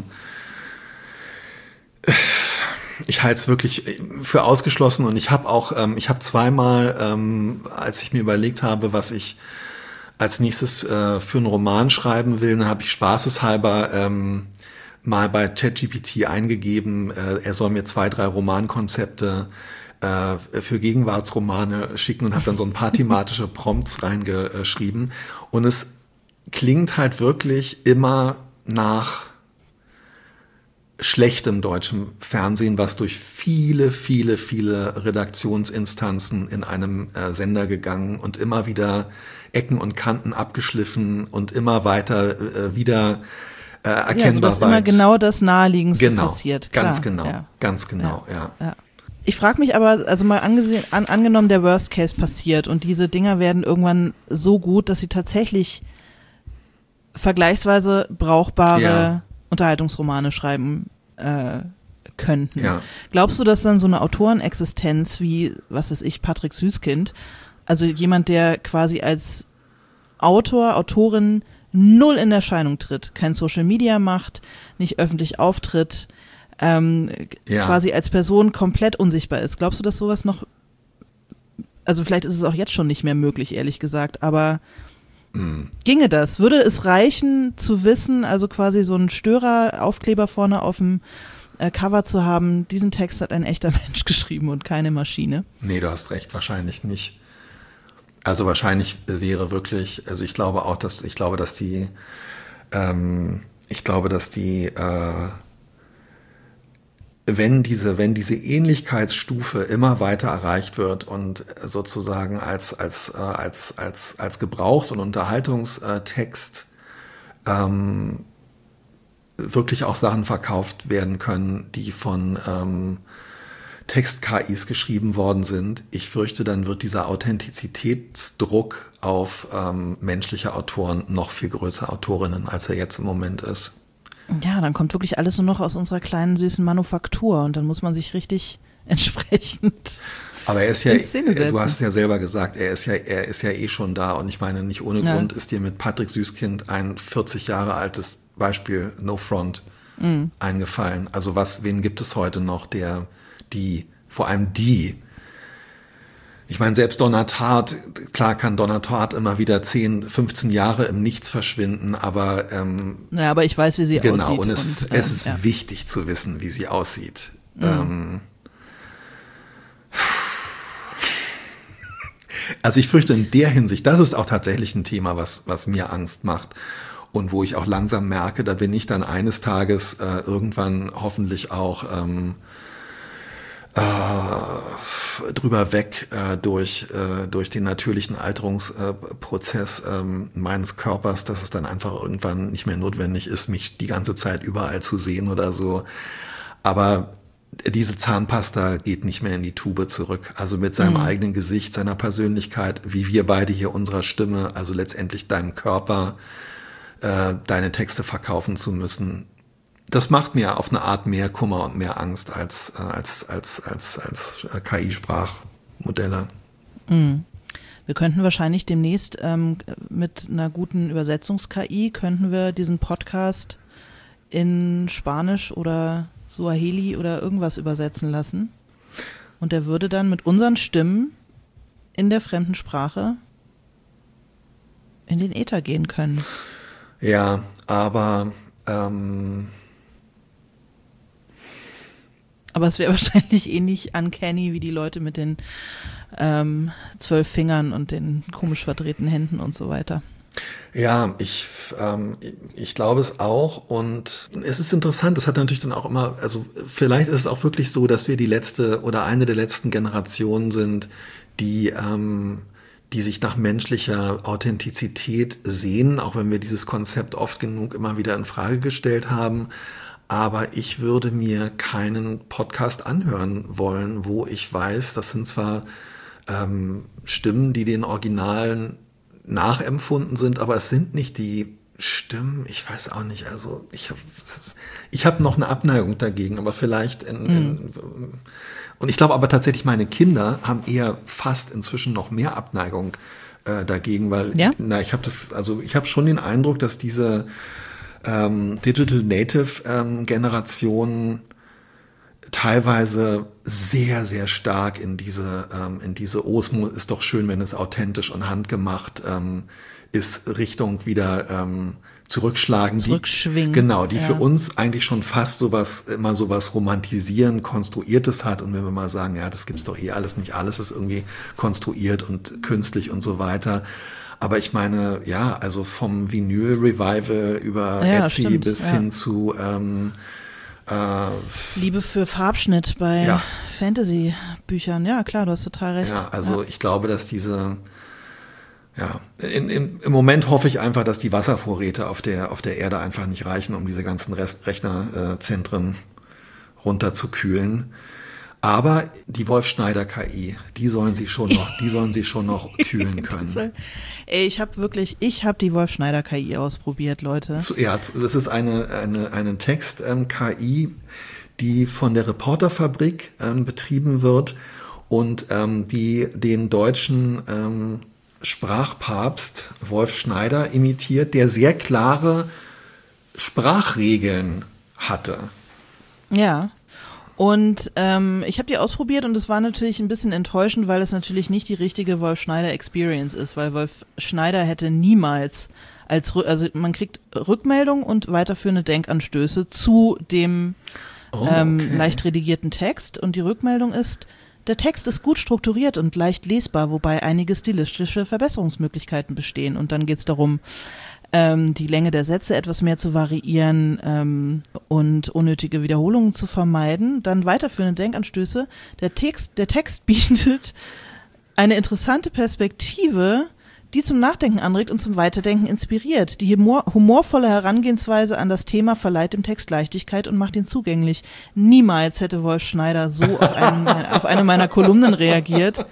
ich halte es wirklich für ausgeschlossen, und ich habe zweimal, als ich mir überlegt habe, was ich als nächstes für einen Roman schreiben will, dann habe ich spaßeshalber mal bei ChatGPT eingegeben, er soll mir 2, 3 Romankonzepte für Gegenwartsromane schicken und habe dann so ein paar thematische Prompts reingeschrieben. Und es klingt halt wirklich immer nach schlechtem deutschem Fernsehen, was durch viele, viele, viele Redaktionsinstanzen in einem Sender gegangen und immer wieder Ecken und Kanten abgeschliffen und immer weiter wieder erkennbar
sodass immer genau das Naheliegendste passiert. Klar.
Ganz genau, ja.
Ich frage mich aber, also mal angenommen, der Worst Case passiert und diese Dinger werden irgendwann so gut, dass sie tatsächlich vergleichsweise brauchbare Unterhaltungsromane schreiben könnten. Ja. Glaubst du, dass dann so eine Autorenexistenz wie, was weiß ich, Patrick Süßkind, also jemand, der quasi als Autorin null in Erscheinung tritt, kein Social Media macht, nicht öffentlich auftritt, quasi als Person komplett unsichtbar ist. Glaubst du, dass sowas noch, also vielleicht ist es auch jetzt schon nicht mehr möglich, ehrlich gesagt, aber ginge das? Würde es reichen zu wissen, also quasi so einen Störeraufkleber vorne auf dem Cover zu haben, diesen Text hat ein echter Mensch geschrieben und keine Maschine?
Nee, du hast recht, wahrscheinlich nicht. Also wahrscheinlich wäre wirklich, also ich glaube, dass die wenn diese Ähnlichkeitsstufe immer weiter erreicht wird und sozusagen als Gebrauchs- und Unterhaltungstext wirklich auch Sachen verkauft werden können, die von Text-KIs geschrieben worden sind. Ich fürchte, dann wird dieser Authentizitätsdruck auf menschliche Autoren noch viel größer, Autorinnen, als er jetzt im Moment ist.
Ja, dann kommt wirklich alles nur noch aus unserer kleinen, süßen Manufaktur und dann muss man sich richtig entsprechend
aber er ist ja, du hast es ja selber gesagt, er ist ja eh schon da und ich meine, nicht ohne Grund ist dir mit Patrick Süßkind ein 40 Jahre altes Beispiel No Front eingefallen. Also wen gibt es heute noch, vor allem die, ich meine, selbst Donna Tartt, klar kann Donna Tartt immer wieder 10, 15 Jahre im Nichts verschwinden, aber
aber ich weiß, wie sie aussieht.
Genau, und es ist wichtig zu wissen, wie sie aussieht. Also ich fürchte in der Hinsicht, das ist auch tatsächlich ein Thema, was mir Angst macht und wo ich auch langsam merke, da bin ich dann eines Tages irgendwann hoffentlich auch drüber weg durch den natürlichen Alterungsprozess meines Körpers, dass es dann einfach irgendwann nicht mehr notwendig ist, mich die ganze Zeit überall zu sehen oder so. Aber diese Zahnpasta geht nicht mehr in die Tube zurück. Also mit seinem eigenen Gesicht, seiner Persönlichkeit, wie wir beide hier unserer Stimme, also letztendlich deinem Körper, deine Texte verkaufen zu müssen. Das macht mir auf eine Art mehr Kummer und mehr Angst als KI-Sprachmodelle.
Wir könnten wahrscheinlich demnächst mit einer guten Übersetzungs-KI könnten wir diesen Podcast in Spanisch oder Suaheli oder irgendwas übersetzen lassen. Und der würde dann mit unseren Stimmen in der fremden Sprache in den Äther gehen können.
Ja, aber
es wäre wahrscheinlich ähnlich uncanny wie die Leute mit den 12 Fingern und den komisch verdrehten Händen und so weiter.
Ja, ich glaube es auch und es ist interessant, es hat natürlich dann auch immer, also vielleicht ist es auch wirklich so, dass wir die letzte oder eine der letzten Generationen sind, die sich nach menschlicher Authentizität sehen, auch wenn wir dieses Konzept oft genug immer wieder in Frage gestellt haben. Aber ich würde mir keinen Podcast anhören wollen, wo ich weiß, das sind zwar Stimmen, die den Originalen nachempfunden sind, aber es sind nicht die Stimmen, ich weiß auch nicht, also ich hab noch eine Abneigung dagegen, aber vielleicht und ich glaube aber tatsächlich, meine Kinder haben eher fast inzwischen noch mehr Abneigung dagegen, weil ich habe schon den Eindruck, dass diese Digital Native Generation teilweise sehr, sehr stark in diese es ist doch schön, wenn es authentisch und handgemacht ist, Richtung wieder
zurückschwingen.
Genau, die für uns eigentlich schon fast immer sowas romantisieren, Konstruiertes hat. Und wenn wir mal sagen, ja, das gibt's doch hier alles nicht, alles ist irgendwie konstruiert und künstlich und so weiter. Aber ich meine, ja, also vom Vinyl-Revival über Etsy bis hin zu
Liebe für Farbschnitt bei Fantasy-Büchern. Ja, klar, du hast total recht.
Ja, also ich glaube, dass diese im Moment hoffe ich einfach, dass die Wasservorräte auf der Erde einfach nicht reichen, um diese ganzen Rechnerzentren runterzukühlen. Aber die Wolf-Schneider-KI, die sollen sie schon noch kühlen können.
Ich habe die Wolf-Schneider-KI ausprobiert, Leute.
Das ist eine Text-KI, die von der Reporterfabrik betrieben wird und die den deutschen Sprachpapst Wolf Schneider imitiert, der sehr klare Sprachregeln hatte.
Ja. Und ich habe die ausprobiert und es war natürlich ein bisschen enttäuschend, weil es natürlich nicht die richtige Wolf-Schneider-Experience ist, weil Wolf Schneider hätte niemals also man kriegt Rückmeldung und weiterführende Denkanstöße zu dem leicht redigierten Text und die Rückmeldung ist, der Text ist gut strukturiert und leicht lesbar, wobei einige stilistische Verbesserungsmöglichkeiten bestehen. Und dann geht es darum, die Länge der Sätze etwas mehr zu variieren und unnötige Wiederholungen zu vermeiden. Dann weiterführende Denkanstöße. Der Text bietet eine interessante Perspektive, die zum Nachdenken anregt und zum Weiterdenken inspiriert. Die humorvolle Herangehensweise an das Thema verleiht dem Text Leichtigkeit und macht ihn zugänglich. Niemals hätte Wolf Schneider so auf eine meiner Kolumnen reagiert.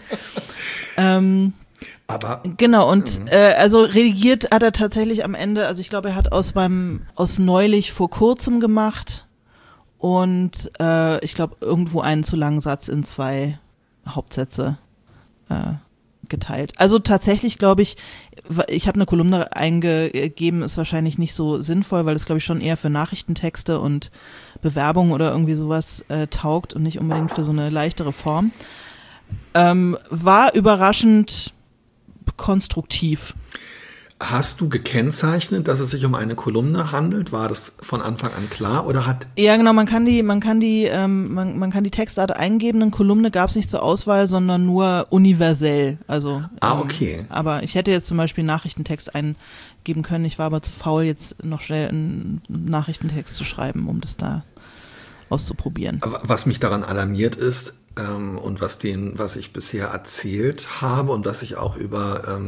Aber
genau, und also redigiert hat er tatsächlich am Ende, also ich glaube, er hat aus neulich vor kurzem gemacht und ich glaube, irgendwo einen zu langen Satz in 2 Hauptsätze geteilt. Also tatsächlich glaube ich habe eine Kolumne eingegeben, ist wahrscheinlich nicht so sinnvoll, weil es glaube ich schon eher für Nachrichtentexte und Bewerbungen oder irgendwie sowas taugt und nicht unbedingt für so eine leichtere Form. War überraschend konstruktiv.
Hast du gekennzeichnet, dass es sich um eine Kolumne handelt? War das von Anfang an klar oder hat?
Ja, genau, man kann die Textart eingeben. Eine Kolumne gab es nicht zur Auswahl, sondern nur universell. Also.
Okay.
Aber ich hätte jetzt zum Beispiel einen Nachrichtentext eingeben können. Ich war aber zu faul, jetzt noch schnell einen Nachrichtentext zu schreiben, um das da auszuprobieren.
Was mich daran alarmiert ist und was ich bisher erzählt habe und was ich auch über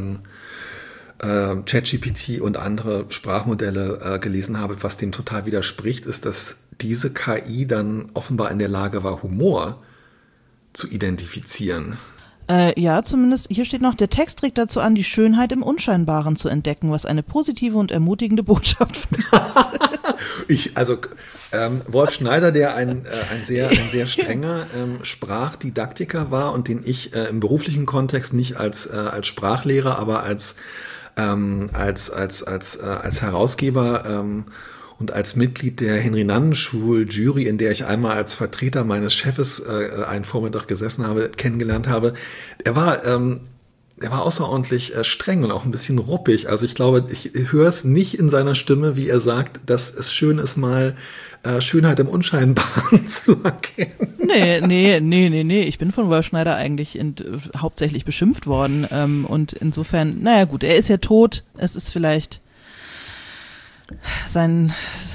ChatGPT und andere Sprachmodelle gelesen habe, was dem total widerspricht, ist, dass diese KI dann offenbar in der Lage war, Humor zu identifizieren.
Ja, zumindest, hier steht noch, der Text trägt dazu an, die Schönheit im Unscheinbaren zu entdecken, was eine positive und ermutigende Botschaft
Wolf Schneider, der ein sehr strenger Sprachdidaktiker war und den ich im beruflichen Kontext nicht als Sprachlehrer, aber als Herausgeber und als Mitglied der Henry-Nannen-Schul-Jury, in der ich einmal als Vertreter meines Chefes einen Vormittag gesessen habe, kennengelernt habe, er war außerordentlich streng und auch ein bisschen ruppig. Also ich glaube, ich höre es nicht in seiner Stimme, wie er sagt, dass es schön ist, mal Schönheit im Unscheinbaren zu erkennen.
Nee. Ich bin von Wolf Schneider eigentlich hauptsächlich beschimpft worden. Und insofern, naja gut, er ist ja tot. Es ist vielleicht sein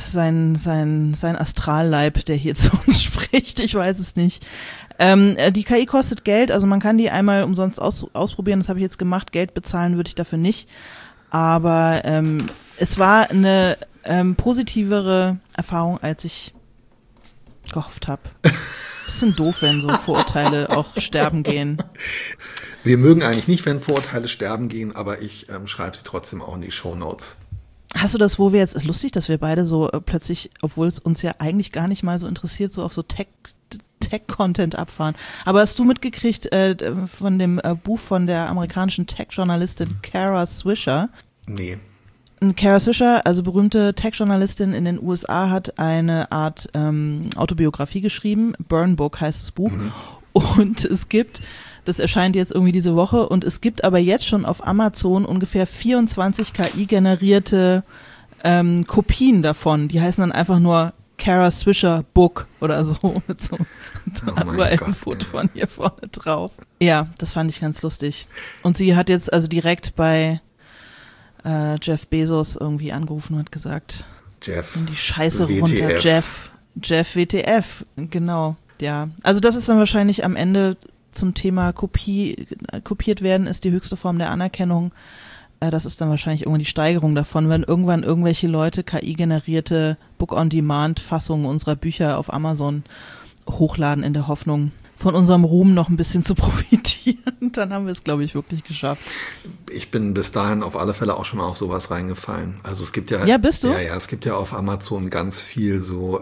Astralleib, der hier zu uns spricht. Ich weiß es nicht. Die KI kostet Geld, also man kann die einmal umsonst ausprobieren. Das habe ich jetzt gemacht. Geld bezahlen würde ich dafür nicht. Aber es war eine positivere Erfahrung, als ich gehofft habe. Bisschen doof, wenn so Vorurteile auch sterben gehen.
Wir mögen eigentlich nicht, wenn Vorurteile sterben gehen, aber ich schreibe sie trotzdem auch in die Shownotes.
Hast du das, ist lustig, dass wir beide so plötzlich, obwohl es uns ja eigentlich gar nicht mal so interessiert, so auf so Tech-Content abfahren. Aber hast du mitgekriegt von dem Buch von der amerikanischen Tech-Journalistin Kara Swisher?
Nee.
Kara Swisher, also berühmte Tech-Journalistin in den USA, hat eine Art Autobiografie geschrieben. Burn Book heißt das Buch. Mhm. Und das erscheint jetzt irgendwie diese Woche, und es gibt aber jetzt schon auf Amazon ungefähr 24 KI-generierte Kopien davon, die heißen dann einfach nur Kara Swisher Book oder so mit so einem uralten Foto von ihr vorne drauf. Ja, das fand ich ganz lustig. Und sie hat jetzt also direkt bei Jeff Bezos irgendwie angerufen und hat gesagt,
Jeff,
nimm die Scheiße
WTF.
runter, Jeff WTF, genau. Ja, also das ist dann wahrscheinlich am Ende zum Thema kopiert werden, ist die höchste Form der Anerkennung. Das ist dann wahrscheinlich irgendwann die Steigerung davon, wenn irgendwann irgendwelche Leute KI-generierte Book-on-Demand-Fassungen unserer Bücher auf Amazon hochladen in der Hoffnung, von unserem Ruhm noch ein bisschen zu profitieren. Dann haben wir es, glaube ich, wirklich geschafft.
Ich bin bis dahin auf alle Fälle auch schon mal auf sowas reingefallen. Also es gibt ja...
Ja, bist du?
Ja, es gibt ja auf Amazon ganz viel so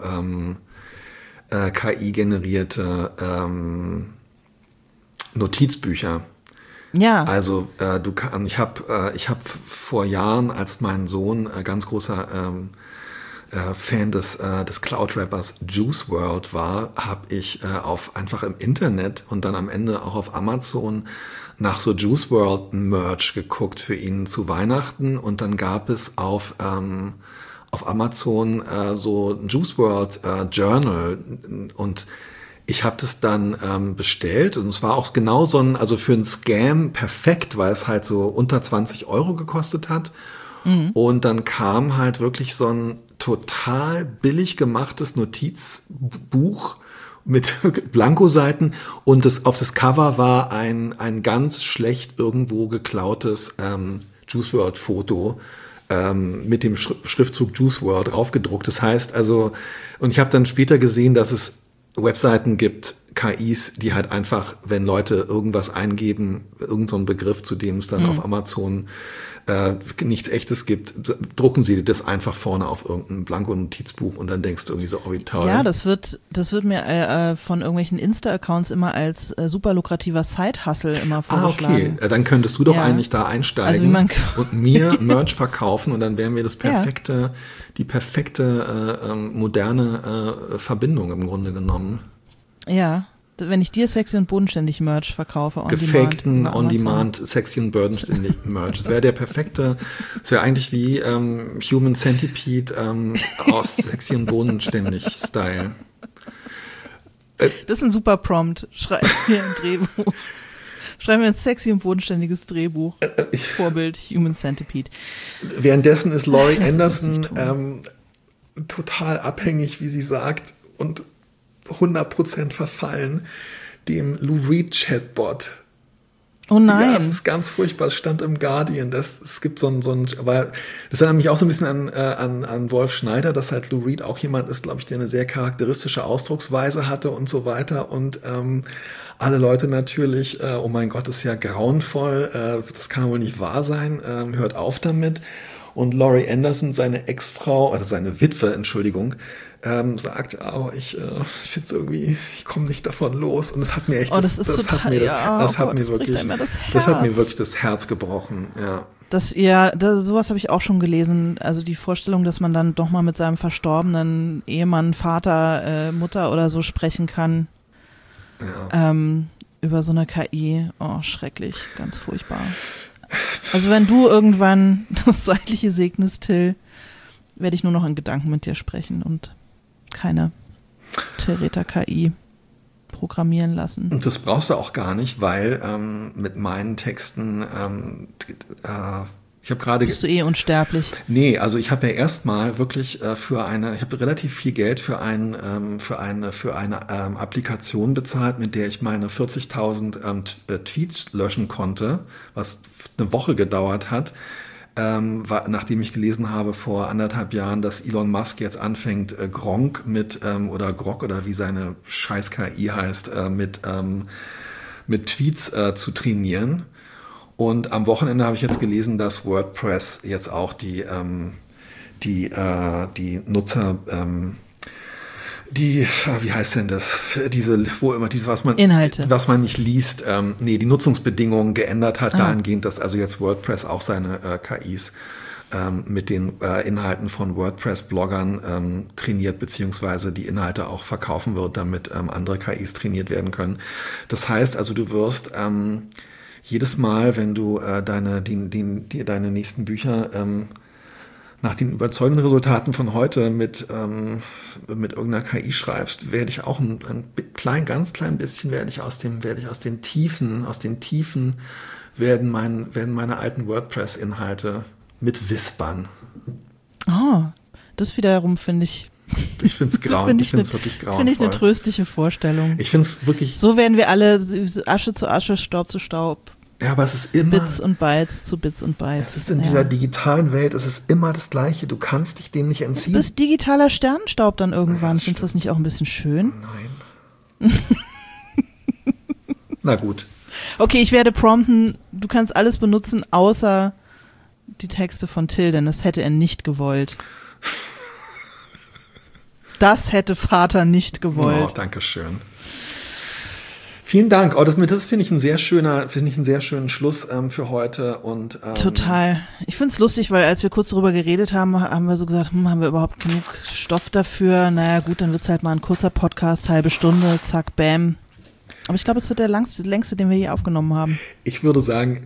KI-generierte Notizbücher.
Ja.
Also ich habe vor Jahren, als mein Sohn ganz großer Fan des Cloud-Rappers Juice WRLD war, habe ich einfach im Internet und dann am Ende auch auf Amazon nach so Juice WRLD Merch geguckt für ihn zu Weihnachten, und dann gab es auf Amazon so Juice WRLD Journal, und ich habe das dann bestellt, und es war auch genau so also für einen Scam perfekt, weil es halt so unter 20 € gekostet hat. Mhm. Und dann kam halt wirklich so ein total billig gemachtes Notizbuch mit Blankoseiten, und auf das Cover war ein ganz schlecht irgendwo geklautes Juice WRLD Foto mit dem Schriftzug Juice WRLD draufgedruckt. Das heißt also, und ich habe dann später gesehen, dass es Webseiten gibt, KIs, die halt einfach, wenn Leute irgendwas eingeben, irgend so einen Begriff, zu dem es dann auf Amazon nichts Echtes gibt, drucken sie das einfach vorne auf irgendein Blanko-Notizbuch, und dann denkst du irgendwie so, oh, wie toll.
Ja, das wird mir von irgendwelchen Insta-Accounts immer als super lukrativer Side-Hustle immer vorgeschlagen.
Okay, dann könntest du doch eigentlich da einsteigen und mir Merch verkaufen, und dann wären wir die perfekte moderne Verbindung im Grunde genommen.
Ja. Wenn ich dir sexy und bodenständig Merch verkaufe,
gefakten On-Demand sexy und bodenständig Merch. Das wäre der perfekte, das wäre eigentlich wie Human Centipede aus sexy und bodenständig Style.
Das ist ein super Prompt. Schreib mir ein Drehbuch. Schreib mir ein sexy und bodenständiges Drehbuch. Vorbild Human Centipede.
Währenddessen ist Laurie Anderson total abhängig, wie sie sagt, und 100% verfallen dem Lou Reed Chatbot.
Oh nein.
Ja, das ist ganz furchtbar. Es stand im Guardian. Es gibt so ein, aber das erinnert mich auch so ein bisschen an Wolf Schneider, dass halt Lou Reed auch jemand ist, glaube ich, der eine sehr charakteristische Ausdrucksweise hatte und so weiter. Und alle Leute natürlich, oh mein Gott, das ist ja grauenvoll, das kann wohl nicht wahr sein, hört auf damit. Und Laurie Anderson, seine Ex-Frau, oder seine Witwe, Entschuldigung, sagt, aber ich finde es irgendwie, ich komme nicht davon los, und es hat mir echt, das hat mir wirklich das Herz gebrochen, ja.
Sowas habe ich auch schon gelesen, also die Vorstellung, dass man dann doch mal mit seinem verstorbenen Ehemann, Vater, Mutter oder so sprechen kann, über so eine KI, oh, schrecklich, ganz furchtbar. Also wenn du irgendwann das Seitliche segnest, Till, werde ich nur noch in Gedanken mit dir sprechen und keine Tereta-KI programmieren lassen.
Und das brauchst du auch gar nicht, weil mit meinen Texten, ich habe gerade...
Bist du unsterblich?
Nee, also ich habe ja erstmal wirklich ich habe relativ viel Geld für eine Applikation bezahlt, mit der ich meine 40.000 Tweets löschen konnte, was eine Woche gedauert hat. Nachdem ich gelesen habe vor 1,5 Jahren, dass Elon Musk jetzt anfängt, Gronk oder Grok oder wie seine scheiß KI heißt, mit Tweets zu trainieren. Und am Wochenende habe ich jetzt gelesen, dass WordPress jetzt auch die Nutzer, wie heißt denn das?
Inhalte.
Was man nicht liest, die Nutzungsbedingungen geändert hat, dahingehend, dass also jetzt WordPress auch seine KIs mit den Inhalten von WordPress-Bloggern trainiert, beziehungsweise die Inhalte auch verkaufen wird, damit andere KIs trainiert werden können. Das heißt also, du wirst jedes Mal, wenn du deine nächsten Bücher nach den überzeugenden Resultaten von heute mit irgendeiner KI schreibst, werde ich auch ganz klein bisschen werde ich aus den Tiefen werden meine alten WordPress-Inhalte mit wispern.
Oh, das wiederum finde ich.
Ich finde es grauenvoll. Ich finde es wirklich grauenvoll.
Finde ich eine tröstliche Vorstellung.
Ich finde es wirklich.
So werden wir alle Asche zu Asche, Staub zu Staub.
Ja, aber es ist immer.
Bits und Bytes zu Bits und Bytes.
Es ist in dieser digitalen Welt, es ist immer das Gleiche. Du kannst dich dem nicht entziehen.
Du bist digitaler Sternenstaub dann irgendwann. Findest du das nicht auch ein bisschen schön?
Nein. Na gut.
Okay, ich werde prompten, du kannst alles benutzen, außer die Texte von Till, denn das hätte er nicht gewollt. Das hätte Vater nicht gewollt.
Oh, danke schön. Vielen Dank. Oh, das finde ich einen sehr schönen Schluss für heute. Und,
total. Ich finde es lustig, weil als wir kurz darüber geredet haben, haben wir so gesagt, haben wir überhaupt genug Stoff dafür? Naja gut, dann wird es halt mal ein kurzer Podcast, halbe Stunde, zack, bam. Aber ich glaube, es wird der längste, den wir je aufgenommen haben.
Ich würde sagen,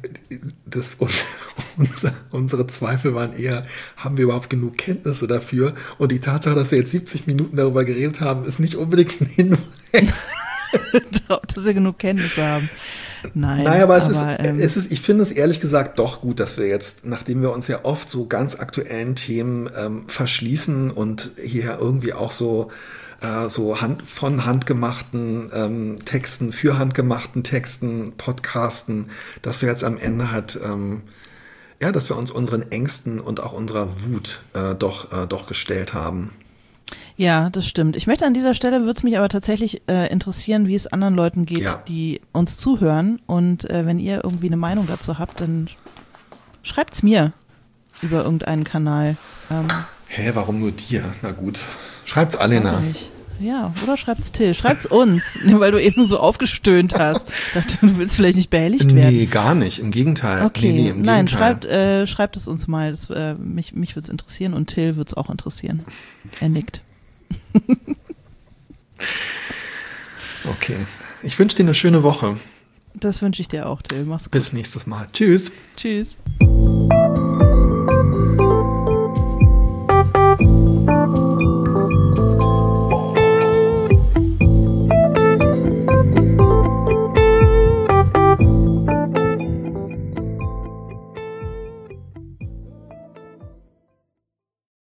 unsere Zweifel waren eher, haben wir überhaupt genug Kenntnisse dafür? Und die Tatsache, dass wir jetzt 70 Minuten darüber geredet haben, ist nicht unbedingt ein Hinweis.
Dass wir genug Kenntnisse haben. Nein.
Naja, aber ich finde es ehrlich gesagt doch gut, dass wir jetzt, nachdem wir uns ja oft so ganz aktuellen Themen verschließen und hier irgendwie auch so von handgemachten Texten, für handgemachten Texten, Podcasten, dass wir jetzt am Ende halt, dass wir uns unseren Ängsten und auch unserer Wut doch gestellt haben.
Ja, das stimmt. Ich möchte an dieser Stelle, würde es mich aber tatsächlich interessieren, wie es anderen Leuten geht, die uns zuhören. Und wenn ihr irgendwie eine Meinung dazu habt, dann schreibt's mir über irgendeinen Kanal.
Warum nur dir? Na gut. Schreibt's Alena.
Ja, oder schreibt's Till. Schreibt's uns, weil du eben so aufgestöhnt hast. Dachte, du willst vielleicht nicht behelligt werden.
Nee, gar nicht. Im Gegenteil.
Okay,
im
nein,
Gegenteil.
schreibt es uns mal. Das, mich würde es interessieren und Till würde es auch interessieren. Er nickt.
Okay. Ich wünsche dir eine schöne Woche.
Das wünsche ich dir auch, Till. Mach's gut.
Bis nächstes Mal. Tschüss.
Tschüss.